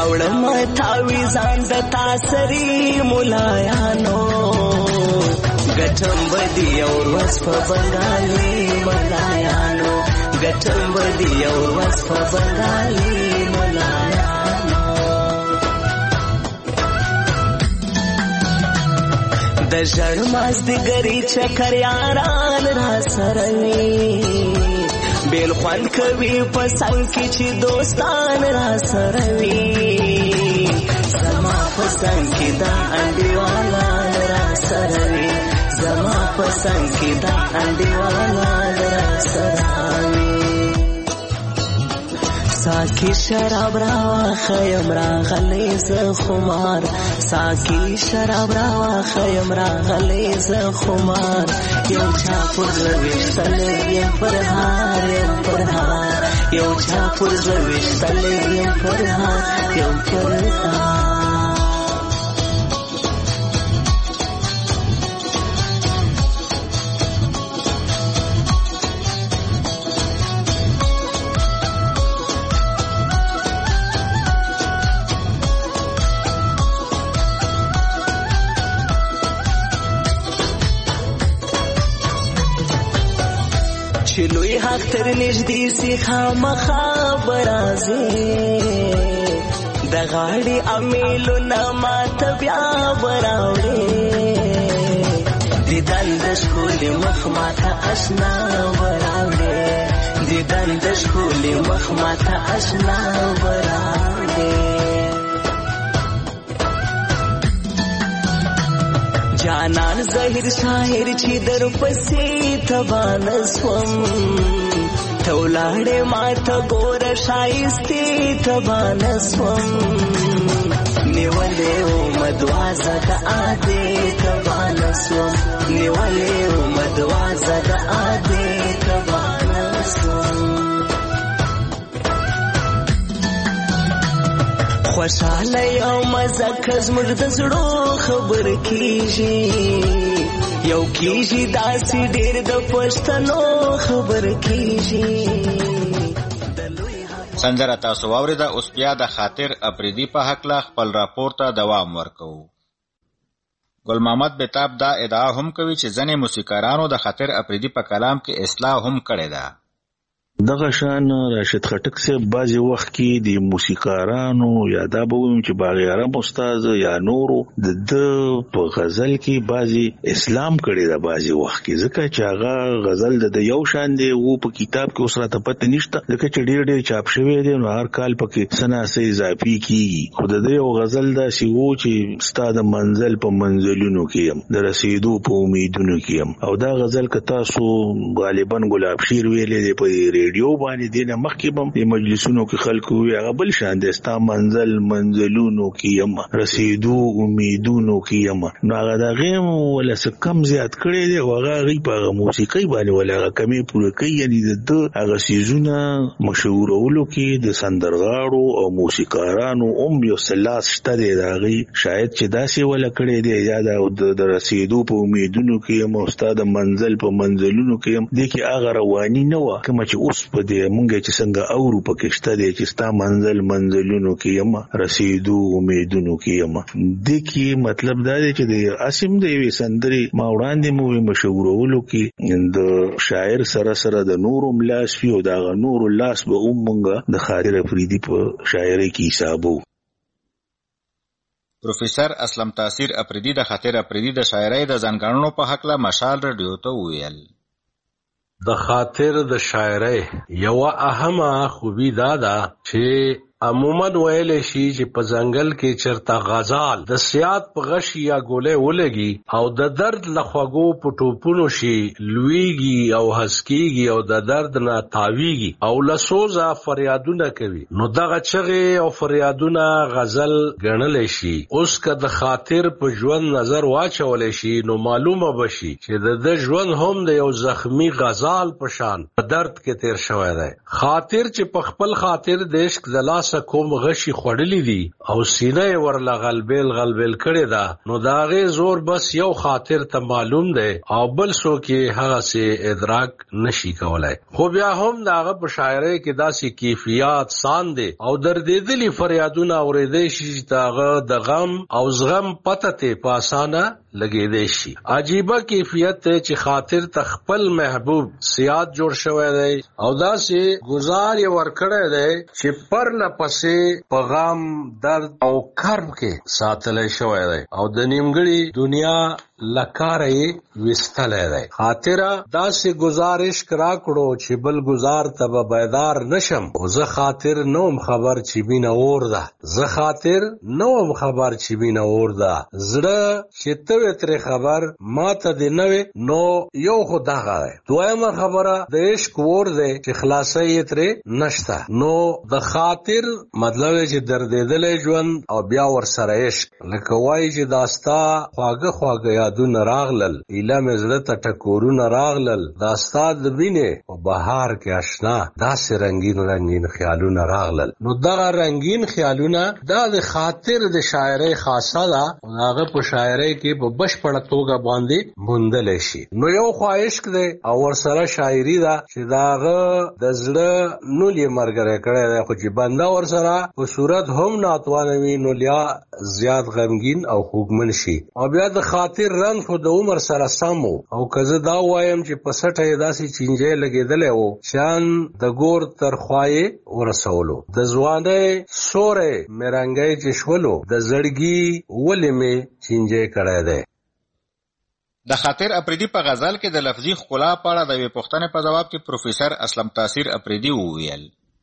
راوړم تاوی ځان د تاسری ملایانو ګټم بدی او ورځ په بنګالي ملایانو ګټم بدی او ورځ په بنګالي ملایانو د ژړ مازدیګري چکر یاران را سره وي بیل خوند کوي په څنګ کې چې دوستان را سره وي زما په څنګ کې دا انډیوالان را سره وي زما په څنګ کې دا انډیوالان را سره وي ساکی شراب راواخیم راغلی زه خمار ساکی شراب راواخیم راغلی زه خمار یو چا پر زړه ویشتلی یم پر هار یم پر هار یو چا پر زړه ویشتلی یم پر هار یم پر هار چلوی حق تر نږدې سي خامخا برازي د غاړې امیلونه ماته بیا براوړې دیدن د ښکلي مخ ماته اشنا براوړې دیدن د ښکلي مخ ماته اشنا براوړې جانان ظاهر شاعر چې در پسې تبان سوم تولاړې ماته ګور شایستې تبان سوم نیولې او مدوازه د عادې تبان سوم نیولې او مدوازه د عادې تبان سوم خوشاله یو مزه که زموږ د زړو خبر کېږي یو کېږي داسې ډېر د پښتنو خبر کېږي سندره تاسو واورېده. اوس بیا د خاطر اپریدي په هکله خپل راپور ته دوام ورکوو. ګل محمد بېتاب دا ادعا هم کوي چې ځینې موسیقارانو د خاطر اپریدي په کلام کې اصلاح هم کړې ده. دغه شان راشد خټک صاحب بعضې وخت کې د موسیقارانو یا دا به ویم چې باغیارم استاد یا نورو د ده په غزل کې بعضې اسلام کړی ده بعضې وخت کې ځکه چې هغه غزل د یو شان دی و په کتاب کې اوس راته پته نشته ځکه چې ډېر ډېر چاپ شوی دی نو هر کال پکې څه نه څه اضافي کېږي خو د ده یو غزل داسې و چې ستا د منزل په منزلونو کې یم د رسېدو په امیدونو کې یم او دا غزل که تاسو غالبا ګلاب شیر ویلی دی په ریډیو باندې دینه مخکې بم د مجلسونو کې خلکو وی هغه بل شان دی ستا منزل منزلونو کې یم رسېدو امیدونو کې یم نو هغه د هغې ولا څه کم زیات کړی دی او هغه هغې په هغه موسیقۍ باندې ولا هغه کمې پوره کوي یعنې د ده هغه څیزونه مشهورولو کې د سندرغاړو او موسیقارانو هم یو څه لاس شته دی د هغې شاید چې داسې ولا کړی دی یا د رسېدو په امیدونو کې یم او ستا د منزل په منزلونو کې یم دې کې هغه رواني نه وه کومه چې اوس په دې مونږ چې څنګه اورو پکې شته دی چې ستا منزل منزلونو کې یم رسېدو امیدونو کې یم دې کې مطلب دا دی چې د اسیم د یوې سندرې ما وړاندې مو مشهورولو کې د شاعر سره سره د نورو لاس وي او د هغه نورو لاس به هم مونږ د خاطر اپریدي په شاعرۍ کې حسابو. پروفیسر اسلم تاثیر اپریدي د خاطر اپریدي د شاعرۍ د ځانګړنو په هکله مشال رادیو ته وویل. د خاطر د شاعرۍ یوه اهمه خوبي دا ده چې عموما ویل شي چې په ځنګل کې چرته غزال د سیات په غشي یا ګولې ولګي او د درد له خوږو په ټوپونو شي لویږي او هسکیږي او د درد نه تاویږي او له سوزه فریادونه کوي نو دغه چغې او فریادونه غزل ګڼلی شي. اوس که د خاطر په ژوند نظر واچولی شي نو معلومه بشي چې د ده ژوند هم د یو زخمی غزال په شان په درد کې تیر شوی دی. خاطر چې په خپل خاطر د عشق د لاس پاسه کوم غشي خړلې دي او سینه ورله غلبل غلبل کړي دا نو داغه زور بس یو خاطر ته معلوم دی او بل څوک هغه سي ادراک نشي کولای. خو بیا هم داغه په شاعرۍ کې داسې کیفیت سان دي او دردېدلي فریادونه اورېدې شي داغه د غم او زغم پته ته په اسانه لګېدې شي. عجیبه کیفیت ته چې خاطر تخپل محبوب سیاد جوړ شوی دی او داسې گزار یې ورکړی دی چې پر نه پسې په غم درد او کرب کې ساتلی شوی دی او د نیمګړي دنیا لکاره یې وستلی دی. خاطره داسې گزارش کرا کړو چې بل گزار ته به بیدار نشم او زه خاطر نوم خبر چې مینه اور ده زه خاطر نوم خبر چې مینه اور ده زړه چې ته ترې خبر ما ته دې نوې نو یو خو دغه دی. دویمه خبره د عشق اور دی چې خلاصه یې ترې نشته نو د خاطر مطلب چې دردېدلی ژوند او بیا ورسره عشق لکه وایي چې دا ستا خواږه خواږه یادونه راغلل ایله مې زړه ته ټکورونه راغلل دا ستا د مینې په بهار کې اشنا داسې رنګین رنګین خیالونه راغلل. نو دغه رنګین خیالونه دا د خاطر د شاعرۍ خاصه ده او هغه په شاعرۍ کې په بشپړه توګه باندې موندلی شي. نو یو خوا عشق دی او ورسره شاعري ده چې د هغه د زړه نول یې ملګری کړی دی خو چې بنده ورسره په صورت هم ناتوانه وي نو لیا زیات غمګین او خوږمن شي. او بیا د خاطر رنګ خو د عمر سره سم او که زه دا وایم چې په سټه یې داسې چینجی لګېدلی و شان د ګور تر خوا یې ورسولو د ځوانۍ سوری مې رنګی چې شولو د زړګي ولې مې چینجی کړی دی. د خاطر اپریدي په غزل کې د لفظي ښکلا په اړه د یوې پوښتنې په ځواب کې پروفیسر اسلم تاثیر اپریدي وویل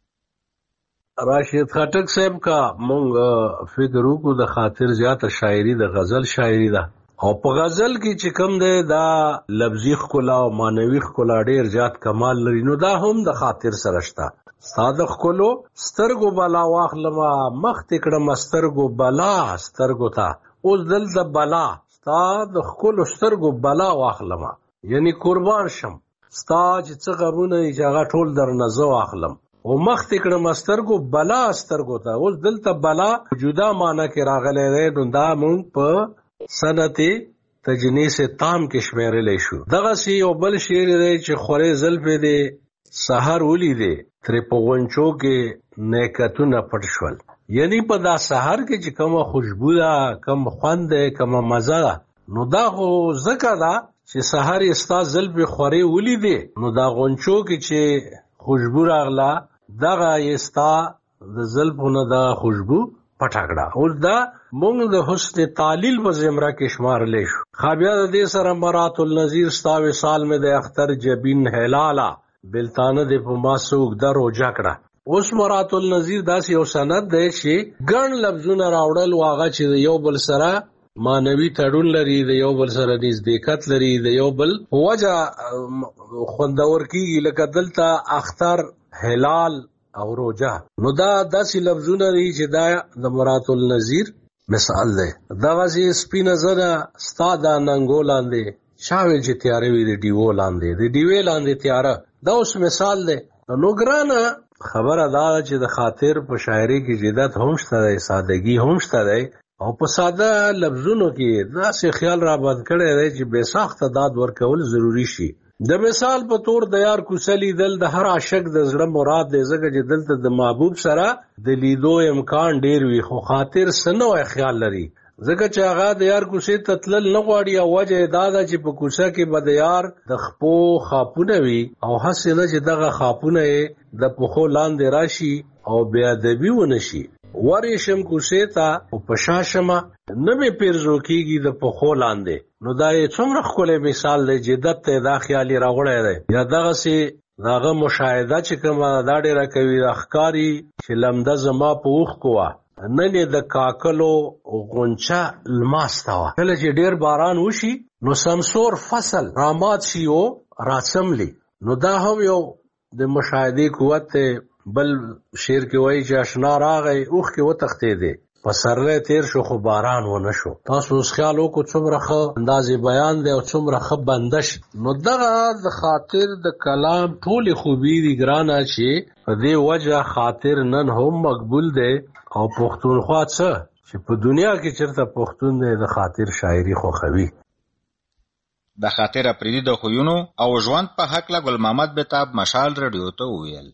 راشد خټک صاحب کا مونږ فکر وکړو د خاطر زیاته شاعري د غزل شاعري ده او په غزل کې چې کوم دی دا لفظي ښکلا او معنوي ښکلا ډېر زیات کمال لري نو دا هم د خاطر سره شته. ستا د ښکلو سترګو بلا واخلمه مخ دې کړمه سترګو بلا سترګو ته اوس دلته بلا ستا د ښکلو سترګو بلا واخلمه یعنی قربان شم ستا چې څه غمونه دي چې هغه ټول درنه زه واخلم او مخ دې کړمه سترګو بلا سترګو ته اوس دلته بلا جدا معنی کې راغلی دی نو دا مونږ په سنت تجنیس تام کې شمیرلی شو. دغسې یو بل شعر دی چې خورې زلفې دی سحر ولیدې ترې په غونچو کې نیکتونه پټ شول یعنی په دا سحر کې چې کومه خوشبو ده کوم خوند دی کومه مزه ده نو دا خو ځکه ده چې سحر یې ستا زلفې خورې ولیدې نو دا غونچو کې چې خوشبو راغله دغه یې ستا د زلفو نه دا خوشبو پټاکړه اوس دا مونږ د حسن تعلیل په زمره کې شمارلی شو. خابیا د دې سره مرات النظیر ستا وصال مې د اختر جبین هلاله بلتانه دې په ما څه اوږده روجه کړه. اوس مرات النظیر داسې یو سند دی چې ګڼ لفظونه راوړل واغه چې د یو بل سره معنوي تړون لري د یو بل سره نزدېکت لري د یو بل وجه خوندور کېږي لکه دلته اختر هلال او روجه نو دا داسې لفظونه دي چې دا د مرات النظیر مثال دی. دغسې سپینه زنه ستا دا ننګو لاندې چا ویل چې تیاره وي د ډیوو لاندې د ډیوې لاندې تیاره دا اوس مثال دی. نو ګرانه خبره دا چې د خاطر په شاعري کې جدت هم شته دی سادگی هم شته دی او په ساده لفظونو کې داسې خیال را بند کړی دی چې بې ساخته داد ورکول ضروري شي. د مثال په تور د یار کوڅه لیدل د هر عاشق د زړه مراد دی ځکه چې دلته د محبوب سره د لیدو امکان ډیر وي خو خاطر څه نوی خیال لري ځکه چې هغه د یار کوڅې ته تلل نه غواړي او وجه یې دا ده چې په کوڅه کې به د یار د خپو خاپونه وي او هسې نه چې دغه خاپونه یې د پښو لاندې راشي او بې ادبي ونه شي. ورشم کوڅې ته او په شا شمه نه مې پیرزو کېږي د پښو لاندې نو دا یې څومره ښکلی مثال دی جدت ته دا خیال یې راوړی دی. یا دغسې د هغه مشاهده چې کومه دا ډېره کوي دا ښکاري چې لمده زما په اوښکو وه نن یې د کاکلو غونچه لماسته وه کله چې ډېر باران وشي نو سمسور فصل رامات شي او راڅملي نو دا هم یو د مشاهدې قوت دی. بل شعر کې وایي چې اشنا راغی اوښکې وتښتېدې پسرله تیر شو خو باران و نشو. تاسو اوس خیال وکړو څومره ښه اندازې بیان دی او څومره ښه بندش. نو دغه د خاطر د کلام ټولې خوبي دي ګرانه چې په دې وجه خاطر نن هم مقبول دی او پښتونخوا څه چې په دنیا کې چېرته پښتون دی د خاطر شاعري خوښوي. د خاطر اپریدي د خویونو او ژوند په هکله ګل محمد بهتاب مشال رادیو ته وویل.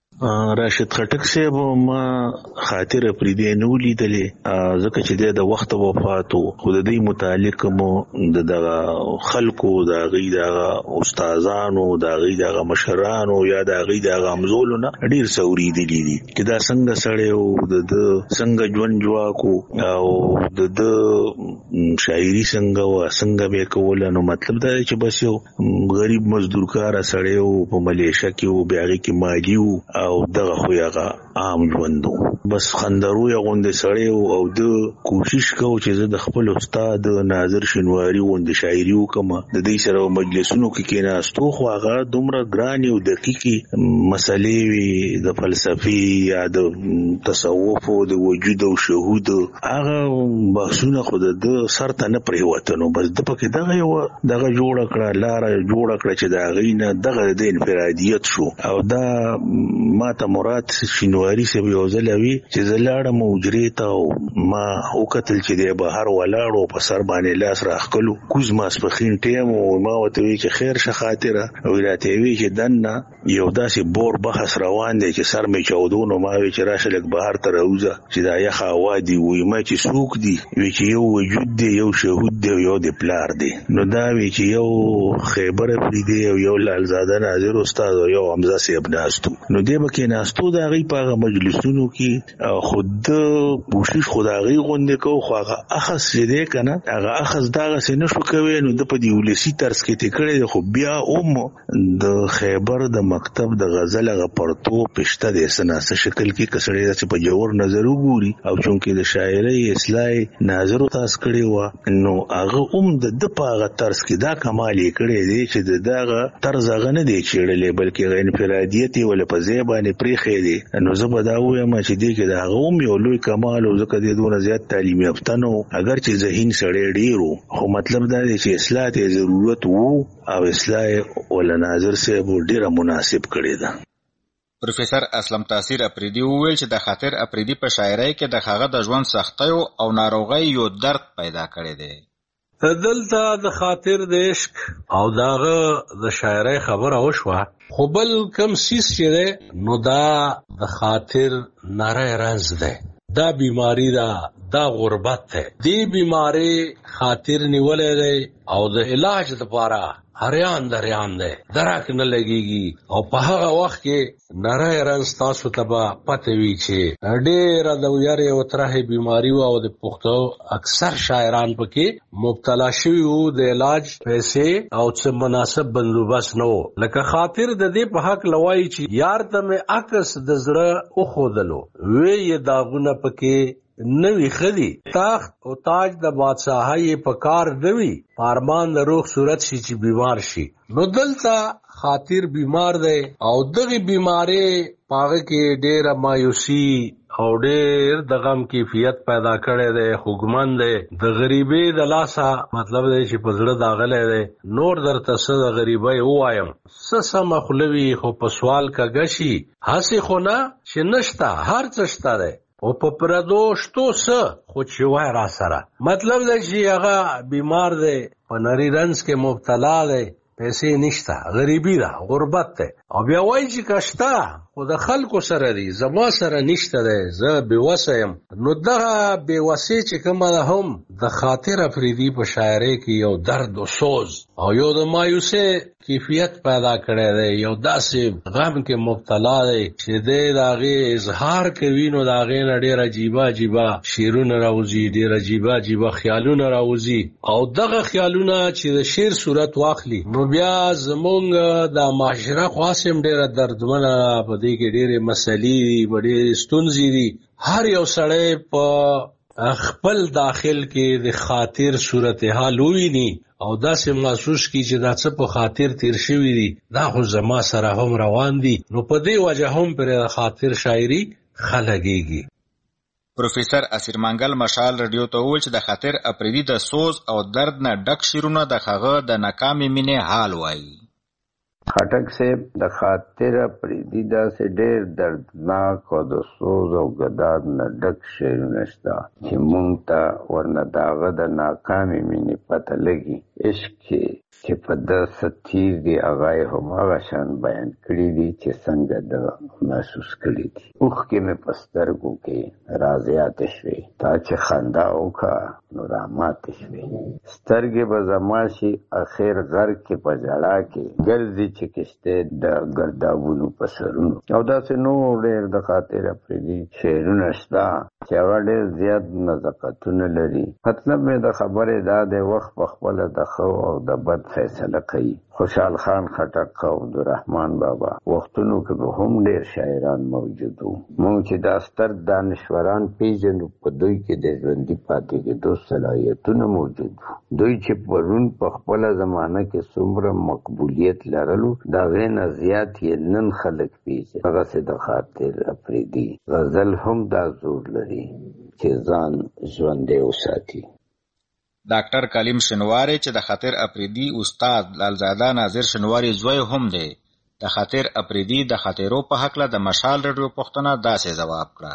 راشد خټک صاحب ما خاطر اپریدي نه ولیدلې ځکه چې د وخت وفات خو د دې متعلق مو د خلکو د هغوی د استادانو د هغوی د مشرانو یا د هغوی د غمزولو نه ډېر څه اورېدلي دي چې دا څنګه سړی و د ده څنګه ژوند جواک او د ده شاعري څنګه وه څنګه به یې کوله. نو مطلب دا دی چې بس یو غریب مزدورکاره سړی و په ملیشه کې و بیا هغې کې مالی و او دغه خو هغه عام ژوند و بس خندرو یې غوندې سړی و او ده کوشش کو چې زه د خپل استاد ناظر شینواري غوندې شاعري وکړم. د دوی سره مجلسونو کې کېناستو خو هغه دومره ګرانې او دقیقې مسلې وي د فلسفې یا د تصوف او د وجود او شهود هغه بحثونه خو د ده سر ته نه پرېوته. نو بس ده پکې دغه یوه دغه جوړه کړه لاره جوړه کړه چې د هغوی نه دغه د انفرادیت شو. او دا ما ته مراد شینواري صاحب یو ځل وي چې زه لاړم حجرې ته او ما وکتل چې دی بهر ولاړ و په سر باندې لاس راښکلو کوز ماسپښین ټیم و ما ورته وی چې خیر شه خاطره او راته وی چې دننه یو داسې بور بحث روان دی چې سر مې چاودو. نو ما وی چې راشه لږ بهر ته راوځه چې دا یخه هوا دي. وی ما چې څوک دي وی چې یو وجود دی یو شهود دی او یو د پلار دی. نو دا وی چې یو خیبر اپریدي او یو لالزاده ناظر استاد او یو حمزه صاحب ناستو. نو دی به کې ناستو د هغوی په هغه مجلسونو کې خود کوشش خو د هغوی غوندې کوو خو هغه اخذ چې دی که نه هغه اخذ دغسې نه شو کوی. نو ده په دې ولسي طرز کې تې کړی دی خو بیا هم د خیبر د مکتب د غزل هغه پړتو پشته دی څه ناسه شکل کې که سړی داسې په جوور نظر وګوري او چونکې د شاعرۍ اصلاح ناظر تاس کړې وه نو هغه هم د ده په هغه طرز کې دا کمال یې کړی دی چې د دغه طرز هغه نه دی چېړلی بلکې هغه انفرادیت یې ولې په ځای باندې پرېښی دی. نو زه به دا ووایم چې دې کې د هغه هم یو لوی کمال و ځکه دې دونه زیات تعلیم یافته نه و اگر چې ذهین سړی ډېر و خو مطلب دا دی چې اصلاح ته ضرورت و او اصلاح یې وله ناظر صاحب ډېره مناسب کړې ده. پروفیسر اسلم تاثیر اپریدي وویل چې د خاطر اپریدي په شاعرۍ کې د هغه د ژوند سختیو او ناروغۍ یو درد پیدا کړی دی. دلته د خاطر د عشق او داغه د شاعرۍ خبره وشوه خو بل کم سیس چې دی نو دا د خاطر نری رنځ دی. دا بیماری دا دا غربت دی. دې بیماری خاطر نیولی دی او د علاج لپاره هریان دریان دی درک نه لګیږي او په هغه وخت کې نری رنځ تاسو ته به پته وي چې ډېره د ویرې او ترهې بیماري وه او د پښتو اکثر شاعران پکې مبتلا شوي وو د علاج پیسې او څه مناسب بندوبست نه و. لکه خاطر د دې په حق لوایي چې یار ته مې عکس د زړه وښودلو وی یې داغونه پکې نوی خدی تاخت او تاج د بادشاہي په کار دوی پارمان د روغ صورت شي چې بیمار شي. نو دلته خاطر بیمار دی او دغه بیماری پاغه کې ډېره مایوسی او ډېر د غم کیفیت پیدا کړی دی. خوږمن دی د غریبۍ د لاسه مطلب دی چې په زړه داغلی دی. نور درته څه د غریبۍ ووایم څه سمه خوله وي خو په سوال کږه شي هسې خو نه چې نشته هر څه شته دی او په پردو شتو څه خو چې وای را سره. مطلب دی چې هغه بیمار دی په نری رنځ کې مبتلا دی پیسې نشته غریبي ده غربت دی او بیا وایي چې که شته خو د خلکو سره دی زما سره نشته دی زه بېوسه یم. نو دغه بېوسۍ چې کومه ده هم د خاطر اپریدي په شاعرۍ کې یو درد و سوز او یو د مایوسۍ کیفیت پیدا کړی دی. یو داسې غم کې مبتلا دی چې دی د هغې اظهار کوي نو د هغې نه ډېر عجیبه عجیبه شعرونه راوځي ډېر عجیبه عجیبه خیالونه راوځي او دغه خیالونه چې د شعر صورت واخلي نو بیا زمونږ د معاشره خاص هم ډېره دردمنه په دې کې ډېرې مسلې دي ډېرې ستونزې دي. هر یو سړی په خپل داخل کې د خاطر صورتحال وویني او داسې محسوس کی چې دا څه په خاطر تیر شوي دي دا خو زما سره هم روان دي. نو په دې وجه هم پرې خاطر شاعري ښه لګېږي. پروفیسر اسیر منګل مشال رادیو ته وویل چې د خاطر اپریدي د سوز او درد نه ډک شعرونه د هغه د ناکامې مینې حال وایي. خټک صاحب د خاطر اپریدي داسې ډېر دردناک او د سوز او ګداد نه ډک شعرونه شته چې موږ ته ورنه د هغه د ناکامې مینې پته لګي. عشق کې چې په ده څه تیر دي هغه یې هم هغه شان بیان کړي دي چې څنګه ده محسوس کړي دي. اوښکې مې په سترګو کې رازیاتې شوې، تا چې خندا وکړه نو راماتې شوې. سترګې به زما شي اخر غر کې په ژړا کې ګرځي چې کشتې د ګردابونو په سرونو. او داسې نور ډېر د خاطر اپریدي شعرونه شته چې هغه ډېر زیات نزاکتونه لري. مطلب مې د خبرې دا دی وخت په خپله د ښه او د بد فیصله کوي. خوشحال خان خټک او عبدالرحمن بابا وختونو کې به هم ډېر شاعران موجود وو. موږ چې دا ستر دانشوران پیژنو په دوی کې د ژوندي پاتې کېدو صلاحیتونه موجود وو. دوی چې پرون په خپله زمانه کې څومره مقبولیت لرلو د هغې نه زیات یې نن خلک پیژني. هغسې د خاطر اپریدي غزل هم دا زور لري چې ځان ژوندی وساتي. ډاکټر کلیم شنواری چې د خاطر اپریدي استاد لالزاده ناظر شنواری زوی هم دی د خاطر اپریدي د خاطرو په هکله د مشال رادیو پوښتنه داسې ځواب کړه.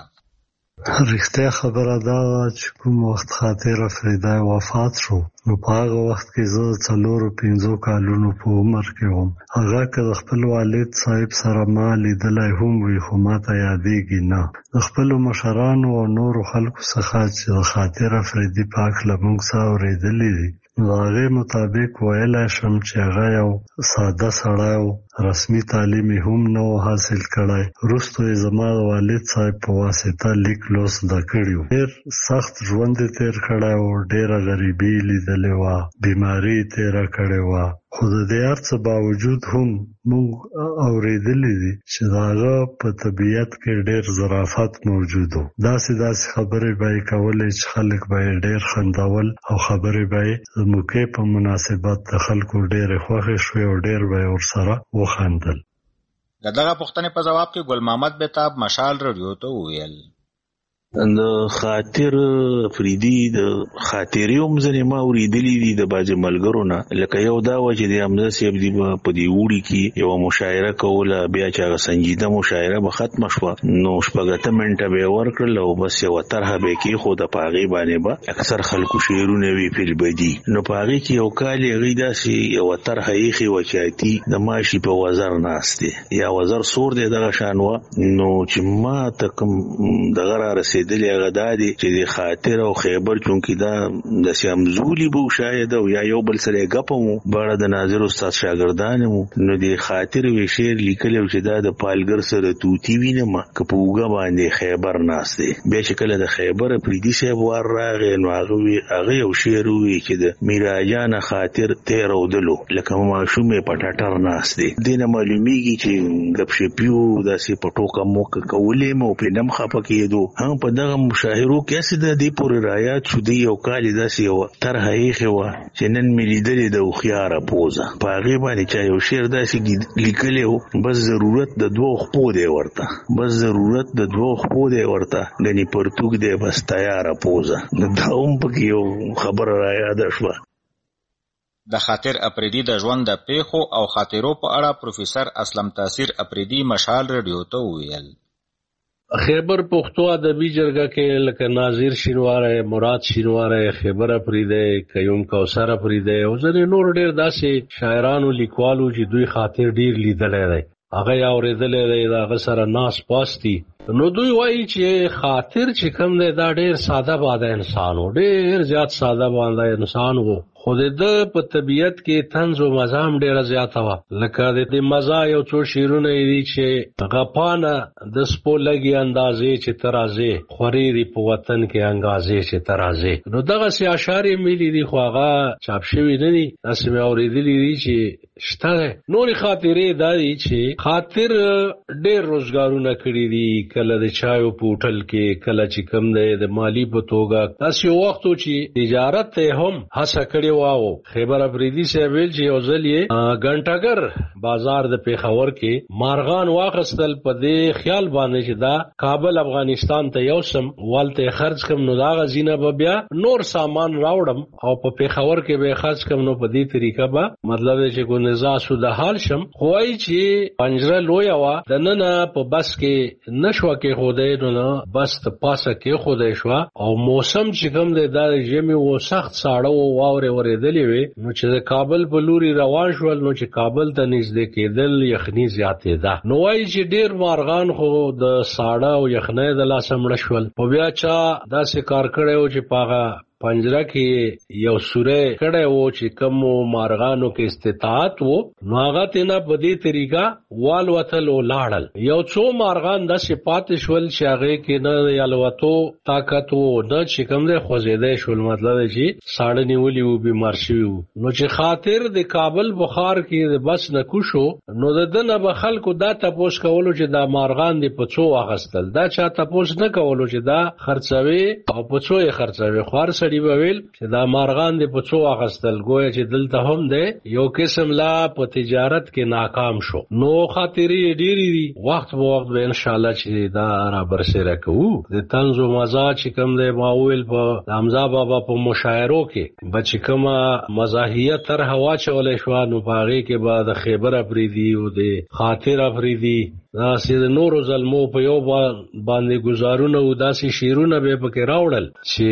رښتیا خبره دا وه چې کوم وخت خاطر اپریدی وفات شو نو په هغه وخت کې زه څلورو پنځو کالونو په عمر کې وم. هغه که د خپل والد صاحب سره ما لیدلی هم وي خو ما ته یادېږي نه. د خپلو مشرانو او نورو خلکو څخه چې د خاطر اپریدي په هکله موږ څه اورېدلي دي نو د هغې مطابق ویلی شم چې هغه یو ساده سړی و. رسمي تعلیم یې هم نه و حاصل کړی. وروسته یې زما د والد صاحب په واسطه لیک لوست زده کړي و. ډېر سخت ژوند یې تېر کړی و. ډېره غریبي یې لیدلې وه. بیماري یې تېره کړې وه. خو د دې هر څه باوجود هم موږ اورېدلي دي چې د هغه په طبیعت کې ډېر ظرافت موجود و. داسې داسې خبرې به یې کولې چې خلک به یې ډېر خندول او خبرې به یې د موقع په مناسبت د خلکو ډېرې خوښې شوې او ډېر به یې ورسره وخندل. د دغه پوښتنې په ځواب کې ګل محمد بېتاب مشال رادیو ته وویل د خاطر اپریدي د خاطرې هم ځینې ما اورېدلي دي د بعضې ملګرو نه. لکه یو دا وه چې د حمزه صاحب دي په دې اوړي کې یوه مشاعره کوله، بیا چې هغه سنجیده مشاعره به ختمه شوه نو شپږ اته منټه به یې ورکړل او بس یوه طرحه به یې کېښوده. په هغې باندې به اکثر خلکو شعرونه وي فی البدي. نو په هغې کې یو کال یې هغوی داسې یوه طرحه ایښې وه چې اتي د ماشي په وزر ناست دی یا وزر سور دی دغه شان وه. نو چې ما ته کوم دغه را رسېد دلی هغه دا دی چې د خاطر او خیبر چونکې دا داسې همزولي به شاید او یا یو بل سره یې ګپه مو باړه د ناظر استاد شاګردان مو. نو د خاطر وی شعر لیکلی و چې دا د پالګر سره توتي وینم که په اوږه باندې خیبر ناست دی. بیا چې کله د خیبر اپریدي صاحب وار راغی نو هغه یو شعر ووی چې د میراجانه خاطر تېرودلو لکه ماشوم یې په ټټر ناست دی. دې نه معلومېږي چې ګپشپي و داسې په ټوکه موکه کولې م او پرې نه م خفه کېدو. هم په دغه مشاهرو کې هسې د دې پورې رایات شو دی یو کال یې داسې یوه طرحه ایښې وه چې نن مې لیدلې د هوښیاره پوزه. په هغې باندې چا یو شعر داسې لیکلی و بس ضرورت د دوو خپو دی ورته بس ضرورت د دوو خپو دی ورته ګنې پرتوګ دی بس تیاره پوزه. دا هم پکې یو خبره رایاده شوه. د خاطر اپریدي د ژوند د پیښو او خاطرو په اړه پروفیسر اسلم تاثیر اپریدي مشال رادیو ته وویل خیبر پښتو ادبي جرګه کې لکه ناظر شینواری، مراد شینواری، خیبر اپریدی، قیوم کوثر اپریدی او ځینې نور ډېر داسې شاعرانو لیکوالو چې دوی خاطر ډېر لیدلی دی هغه یې اورېدلی دی د هغه سره ناست پاست دي. نو دوی وایي چې خاطر چې کوم دی دا ډېر ساده باده انسان و، ډېر زیات ساده باده انسان و. خو د ده په طبیعت کې طنز و مزه هم ډېره زیاته وه. لکه د دې مزه یو څو شعرونه یې دي چې غپانه د سپو لګي اندازې چې ته راځې خورې دي په وطن کې انګازې چې ته راځې. نو دغسې اشعار یې میلي دي خو هغه چاپ شوي نه دي، داسې مې اورېدلي دي چې شته دی. نورې خاطرې دا دي چې خاطر ډېر روزګارونه کړي دي، کله د چایو پوټل کې، کله چې کم دی د مالی په توګه. تاسو یو وخت چې تجارت ته هم هڅه کړې واو. خیبر افریدي صاحب ویل چې یو ځل یې ګنټګر بازار د پیښور کې مارغان واخستل، په دې خیال باندې چې دا کابل افغانستان ته یو سم والته خرج کم، نو دا غزینه به بیا نور سامان راوړم او په پیښور کې به خرج کم. نو په دې طریقه به مطلب چې کو نزا سو د حال شم. خوای چې پنجره لوی وا د نن په بس کې نشو کې خوده نو بس ته پاسه کې خوده شو او موسم چې کوم د ژمي و سخت ساړه او واورې ورېدلې وي. نو چې د کابل په لوري روان شول، نو چې کابل ته نږدې کېدل یخني زیاتې ده. نو وای چې ډیر مارغان خو د ساړه او یخنۍ د لاسه مړ شول. په بیا چا داسې کار کړی و چې پاغه پنجره کې یو سوره کړه وو چې کوم مارغانو کې استطاعت وو، نو هغه تینا په دې طریقه وال وتل او لاړل. یو څو مارغان د صفات شول چې هغه کې نه یالوتو طاقت وو، نه چې کوم دې خوځیدې شول، مطلب چې ساړه نیولې وو، بیمار شوی وو. نو چې خاطر د کابل بخار کې بس نه کوشو، نو د دنه به خلکو دا تاسو کولو چې دا مارغان دې په څو واغستل، دا چا تاسو نه کولو چې دا خرڅوي او په څو یې خرڅوي. خور سړي بویل چې دا مارغان دې په څو اغستل، گویا چې دلته هم دی یو قسم لا په تجارت کې ناکام شو. نو خاطرې ډېری دي، وخت په وخت به ان شاء الله چې دا را برسېره کوو. د طنز او مزاح چې کوم دی ما ویل په حمزه بابا په مشاعرو کې بچ کومه مزاحیه تر هوا چولې شو، نو په هغې کې به د خیبر افریدي او د خاطر افریدي دا سید نورو ظلمو په یو باندې گزارونه او داسې شیرونه به پکې راوړل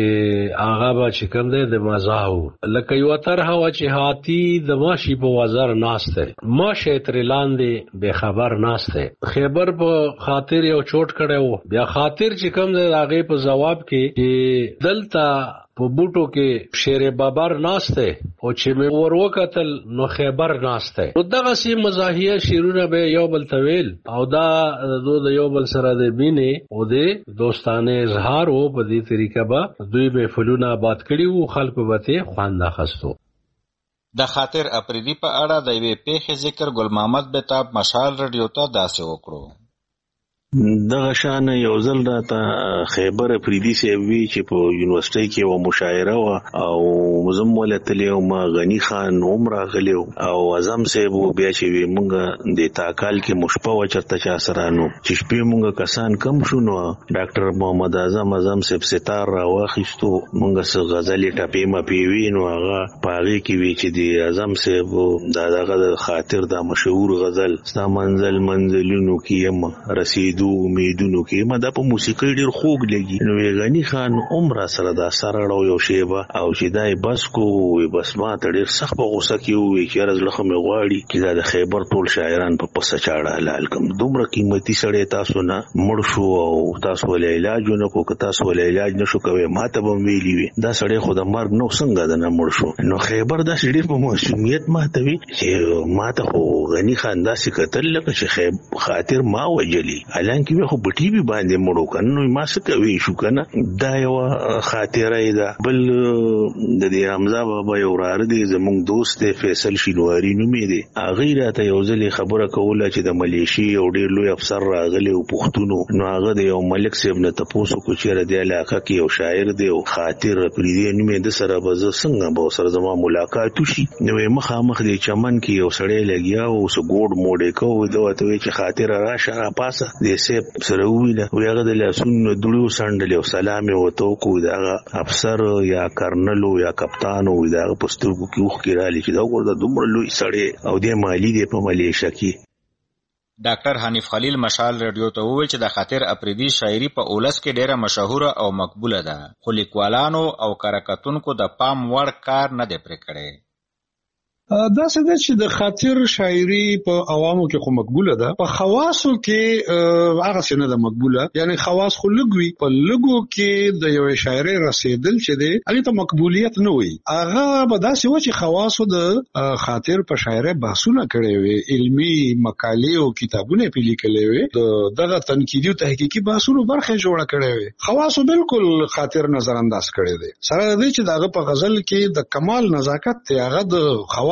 چې هغه به چې کوم دی د مزاح وو. لکه یو طرحه وه چې هاتي د ماشي په وزر ناست دی، ماشی ترې لاندې بې خبر ناست دی. خیبر په خاطر یو چوټ کړی وو. بیا خاطر چې کوم دی د هغې په ځواب کې چې دلته په بوټو کې شیر بابر ناشته او چې مې ور وکتل نو خیبر ناشته. نو دغه سي مزاحیه شیرونه به یو بل تویل او دا د یو بل سره د بینې او د دوستانه اظهار او په دې طریقه به دوی به فلونه آباد کړي وو، خلکو به ته خوان اخستو. د خاطر افریدي په اړه د یوې پیښې ذکر ګل محمد بهتاب مشال رادیو ته داسې وکړو. دغه شان یو ځل راته خیبر افریدي صاحب وی چې په یونیورسيټي کې و مشاعره و او زم ولتلی او ما غنی خان عمر غلیو او اعظم صاحب بیا چې وی مونږ د تاکال کې مشپه و چرته چا سرانو چې شپې مونږ کسان کم شونو. ډاکټر محمد اعظم اعظم صاحب ستار را واخیستو، مونږ سره غزلې ټپې ما پیوي نو هغه پاغي کې وی چې د اعظم صاحب دا دغه خاطر دا مشهور غزل ستا منزل منزلونو کې یم رسید امیدونو کې ما دا په موسیقي ډیر خوږ لګي. نو غنی خان عمر سره دا سره راو یو شیبه او چې دای بس کو بس ما ته ډیر سخت په غوسه کې وی چې راز لخه مې غواړي چې دا د خیبر ټول شاعران په پسه چاړه حلال کم. دومره قیمتي سړی تاسو نه مړ شو او تاسو ولې علاج نه کو که تاسو ولې علاج نشو کوي ما ته به ویلی وي دا سړی خو د مرګ نو څنګه د نه مړ شو. نو خیبر دا ډیر په موسمیت ما ته وی چې ما ته خو غنی خان دا څه کتل لکه چې خیب خاطر ما وجلی الان کې خو بټي به باندې مړو کنه. نو ما څه کوي شو کنه دا یو خاطره ده. بل د دې حمزه بابا یو رار دی زمونږ دوست دی فیصل شینواری نومې دی، هغه راته یو ځل خبره کوله چې د ملیشي یو ډیر لوی افسر راغلی او پښتونو. نو هغه د یو ملک صاحب نه تاسو کو چیرې د علاقه کې یو شاعر دی او خاطر پریدي نومې د سره به څنګه به سره زما ملاقات وشي. نو مخامخ دی چمن کې یو سړی لګیا او سو ګوډ موډې کوو دوه ته چې خاطر راشه پاسه دې سه سره ویله او هغه د لاسونو دړو سندل او سلام وته کو دا افسر یا کرنل یا کپتان او دا پسترګو کې وخ کې را لې دا ورته دومره لوی سړی او د مالی دی په ملیشیا کې. ډاکټر حنیف خلیل مشال رادیو ته وویل چې د خاطر افریدي شاعري په اولس کې ډیره مشهوره او مقبوله ده، خو لیکوالانو او کارکتونکو د پام وړ کار نه دی پرې کړی. دا څه ده چې د خاطر شاعري په عوامو کې خو مقبوله ده، په خواصو کې هغه څه نه ده مقبوله. یعنی خواص خو لګوي، په لګو کې د یو شاعري رسیدل چې دی هغه ته مقبولیت نه وي. هغه به داسې و چې خواصو د خاطر په شاعري بحثونه کړي وي، علمي مقالې او کتابونه په لیکلې وي، دغه تنقیدي او تحقیقي بحثونو برخه جوړه کړي وي. خواصو بالکل خاطر نظر انداز کړي دي. سره دې چې دغه په غزل کې د کمال نزاکت ته هغه د خواص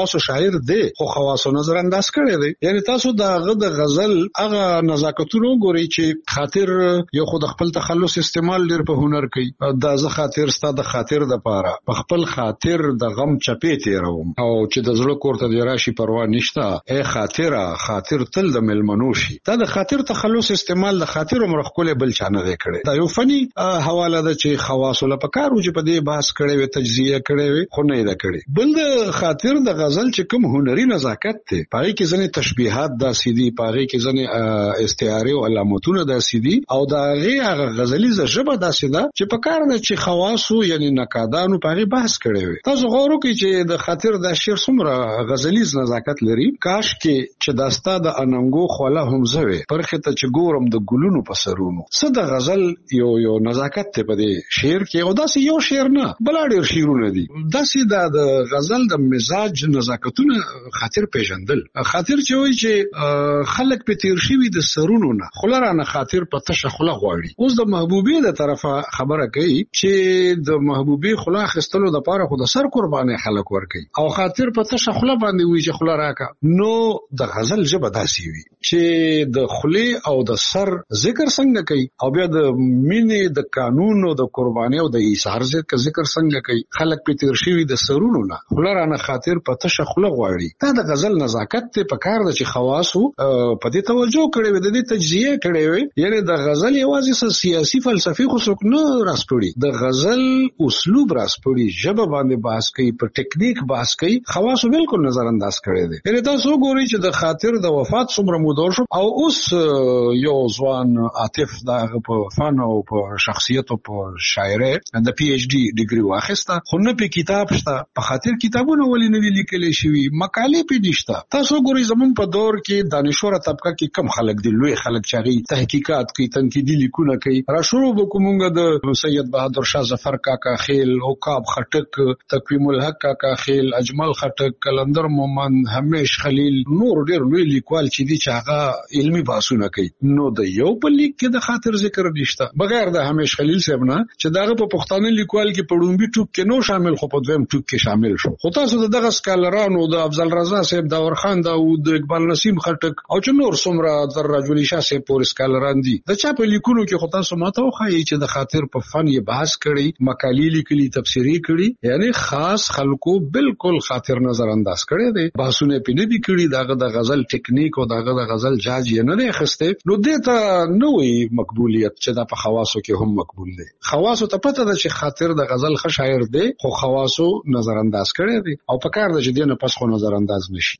خواصو شاعر دی خو خواصو نظر انداز کړی دی. یعنی تاسو دا غ د غزل هغه نزاکتونو ګورئ چې خاطر یو خود خپل تخلص استعمال ډیر په هنر کوي. دا زه خاطر ستا د خاطر د پاره په خپل خاطر د غم چپې تیروم او چې د زړه کور ته دی راشي پروا نشته اے خاطره خاطر تل د ملمنو شي. دا د خاطر تخلص استعمال د خاطر عمر خپل بل چانه دی کړی. دا یو فني حواله ده چې خواص له پکارو چې په دې بحث کړي وي تجزیه کړي وي خو نه دا کړي. بل د خاطر د غزل چې کوم هنري نزاکت ته پای کې ځنې تشبيهات د سیدی پای کې ځنې استعاره او علامتونه د سیدی او دا هغه غزلي ژبه د سیدا چې په کار نه چې خواصو یعنی نقادانو پای بحث کړي وي. تاسو غوړو کې چې د خاطر د شعر څومره غزلي نزاکت لري. کاش کې چې داستا د اننګو خوله هم زوي پرخه ته چې ګورم د ګلونو په سرونو څه د غزل یو یو نزاکت ته په دې شعر کې او داسې یو شعر نه بل ډېر شعرونه دي. داسې د غزل د مزاج نزاکتونه خاطر پیژندل. خاطر چې وایي چې خلک په تیر شي د سرونو نه خلرانه خاطر په تشه خله غواړي. اوس د محبوبې د طرفه خبره کوي چې د محبوبې خلا خستلو د پاره خو د سر قرباني خلک ورکي او خاطر په تشه خله باندې وی چې خله راکا. نو د غزل ژبه داسې وي چې د خلی او د سر ذکر څنګه کوي او بیا د مینې د قانون او د قرباني او د ایثار ذکر څنګه کوي. خلک په تیر شي د سرونو نه خلرانه خاطر په تشه خله غواړي. دا د غزل نزاکت ته په کار د چې خواصو په دې توجه کړي وي د دې تجزیه کړي وي. یعنی د غزل یوازې سیاسي فلسفي خو څوک نه راسپړي. د غزل اسلوب راسپړي ژبه باندې بحث کوي په ټیکنیک بحث کوي. خواصو بالکل نظر انداز کړي دي. یعنی تاسو ګورئ چې د خاطر د وفات څومره مودور شو او اوس یو ځوان عاطف دا په فن او په شخصیت او په شاعرۍ د پی ایچ ډي ډیګري واخیسته خو نه په کتاب شته. په خاطر کتابونه ولې نه لیکل شوی مقالې په نشته. تاسو ګورئ زمون په دور کې دانشوره طبقه کې کم خلک دي لوی خلک چې تحقیقات کوي تنقیدي لیکونه کوي. را شروع وکومږه د سید بهادر شاه ظفر کاکا خیل او کاب خټک تقویم الحق کاکا خیل اجمل خټک کلندر مومند همیش خلیل نور ډیر لوی لیکوال چې دي چې هغه علمي بحثونه کوي. نو د یو په لیک کې د خاطر ذکر نشته بغیر د همیش خلیل صاحب نه چې دغه په پښتانه لیکوال کې پړومبي ټوک کې نو شامل خو په دویم ټوک کې شامل شو. خو تاسو دغه سکالرانو د افضل رضا صاحب د اورخان داوود اقبال نسیم خټک او چې نور څومره در رجل شاه صاحب پور سکالران دي د چا په لیکونو کې خو تاسو ماته وخایي چې د خاطر په فن یې بحث کړي مقالې لیکلي تفسیری کړي. یعنی خاص خلکو بالکل خاطر نظر انداز کړي دي بحثونه پینې دي کړي. دغه د غزل ټیکنیک او دغه د غزل جاج یې نه خسته. نو دته نوې مقبولیت چې د په خواصو کې هم مقبول دي. خواصو ته پته ده چې خاطر د غزل ښه شاعر دی خو خواصو نظر انداز کړي دي او په کار د چې دینه پس خو نظر انداز نشي.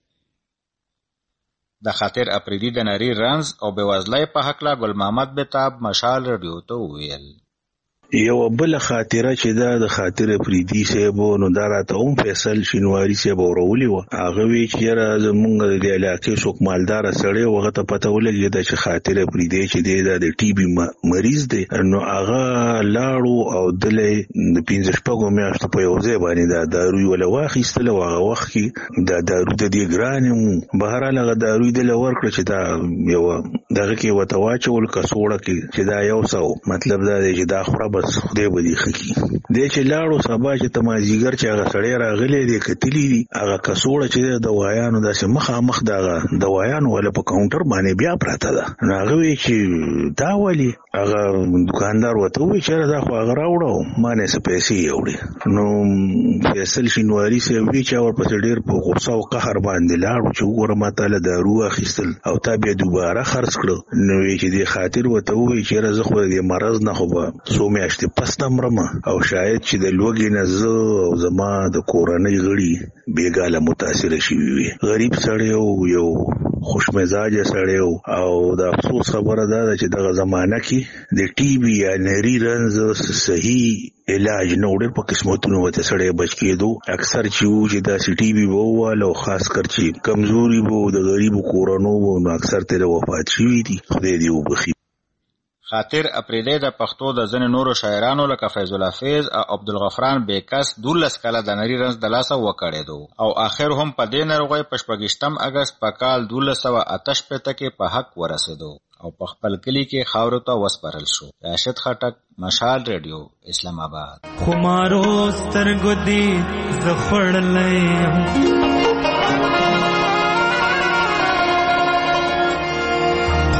د خاطر اپریدي د نری رنز او بوازلای په حق لا ګل محمد بتاب مشال رادیو ته ویل. یو بل خاطره چې دا د خاطر افریدي صاحب نو دا راته هم فیصل شینواری صاحب ورولي و. هغه وی چې را زمونږ د علاقې څوک مالدار سړی وغه ته پته ولګي د چې خاطر افریدي چې دی د ټي بي مریض دی. نو هغه لاړو او دلې د پنځه شپږو میاشتو په یو ځای باندې دا داروی ولا واخیستل او هغه وخت کې دا دارو د دې ګرانم بهر هغه داروی د لور کړ چې دا یو دغه کې وته واچول کڅوړه کې چې دا یو څو مطلب دا دی چې دا خورا خدای به دې خکی دې چې لاړو سبا چې تمازیګر چې هغه سړی راغلی دی کتلی دی هغه کڅوړه چې د وایانو داسې مخامخ دغه د وایانو ول په کاونټر باندې بیا پراته ده. نو هغه وی چې دا ولی هغه دکاندار وته وی چې دا خو هغه راوړو ما نه څه پیسې یوړي. نو فیصل شینواری سه وی چې اور په ډیر په غوسه او قهر باندې لاړو چې وګوره ما تعالی دارو اخیستل او تا بیا دوباره خرڅ کړو. نو وی چې د خاطر وته وی چې راځه خو دې مرز نه خو به سومه اشته پس نمرمه او شاید چې د لوګي نزه او زما د کورنۍ غړي بیګاله متاثر شي وي. غریب سړی او یو خوش مزاج سړی او د افسوس خبره ده چې دغه زمانہ کې د ټي بي یا نری رنز صحیح علاج نه وړ په قسمتونو وته سړی بچ کېدو. اکثر چې چې دا سی ټي بي وواله او خاص کر چې کمزوري وو د غریب کورونو وو نو اکثر تر وفات شي دي. خدای دې وبخي. خاطر اپریدی د پښتو د ځینې نورو شاعرانو لکه فیض الله فیض او عبدالغفران بیکس دولس کاله د نری رنز د لاسه وکړېدو او آخر هم په دې ناروغۍ په شپږیشتم اګست په کال دولس سوه اته شپېته کې په حق ورسېدو او په خپل کلي کې خاورو ته وسپارل شو. راشد خټک، مشال ریډیو، اسلام آباد. خمارو سترګو دې زه خوړلی یم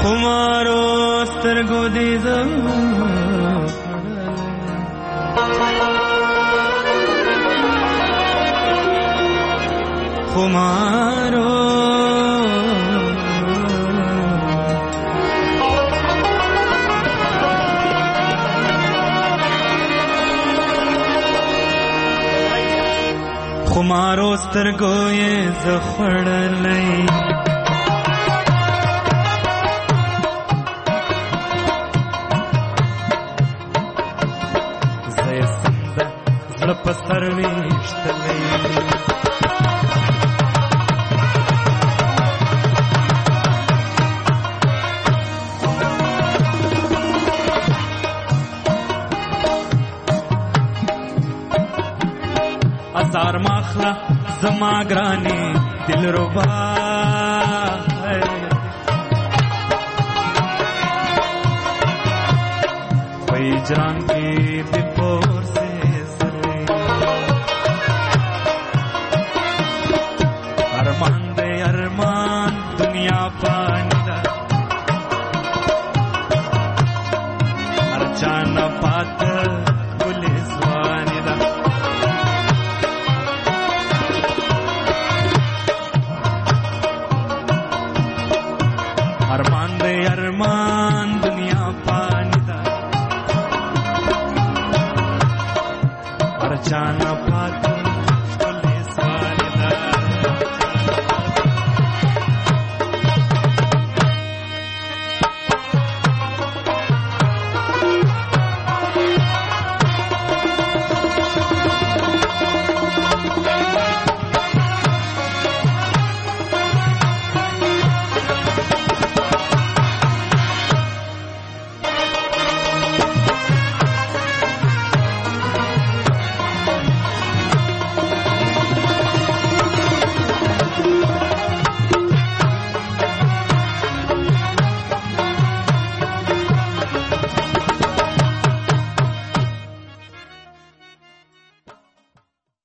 خمارو سترګو دې خمارو خمارو سترګو یې زخړلې زې سنده زړه په سر ویشتلې ازار ماخلا زما گرانی دل ربا وی جان کی بپور سے سرے ارمان دے ارمان دنیا پانی دا ارچان پات پولیس وانی دا ارمان دے ارمان دنیا پانی دا ارچانا پات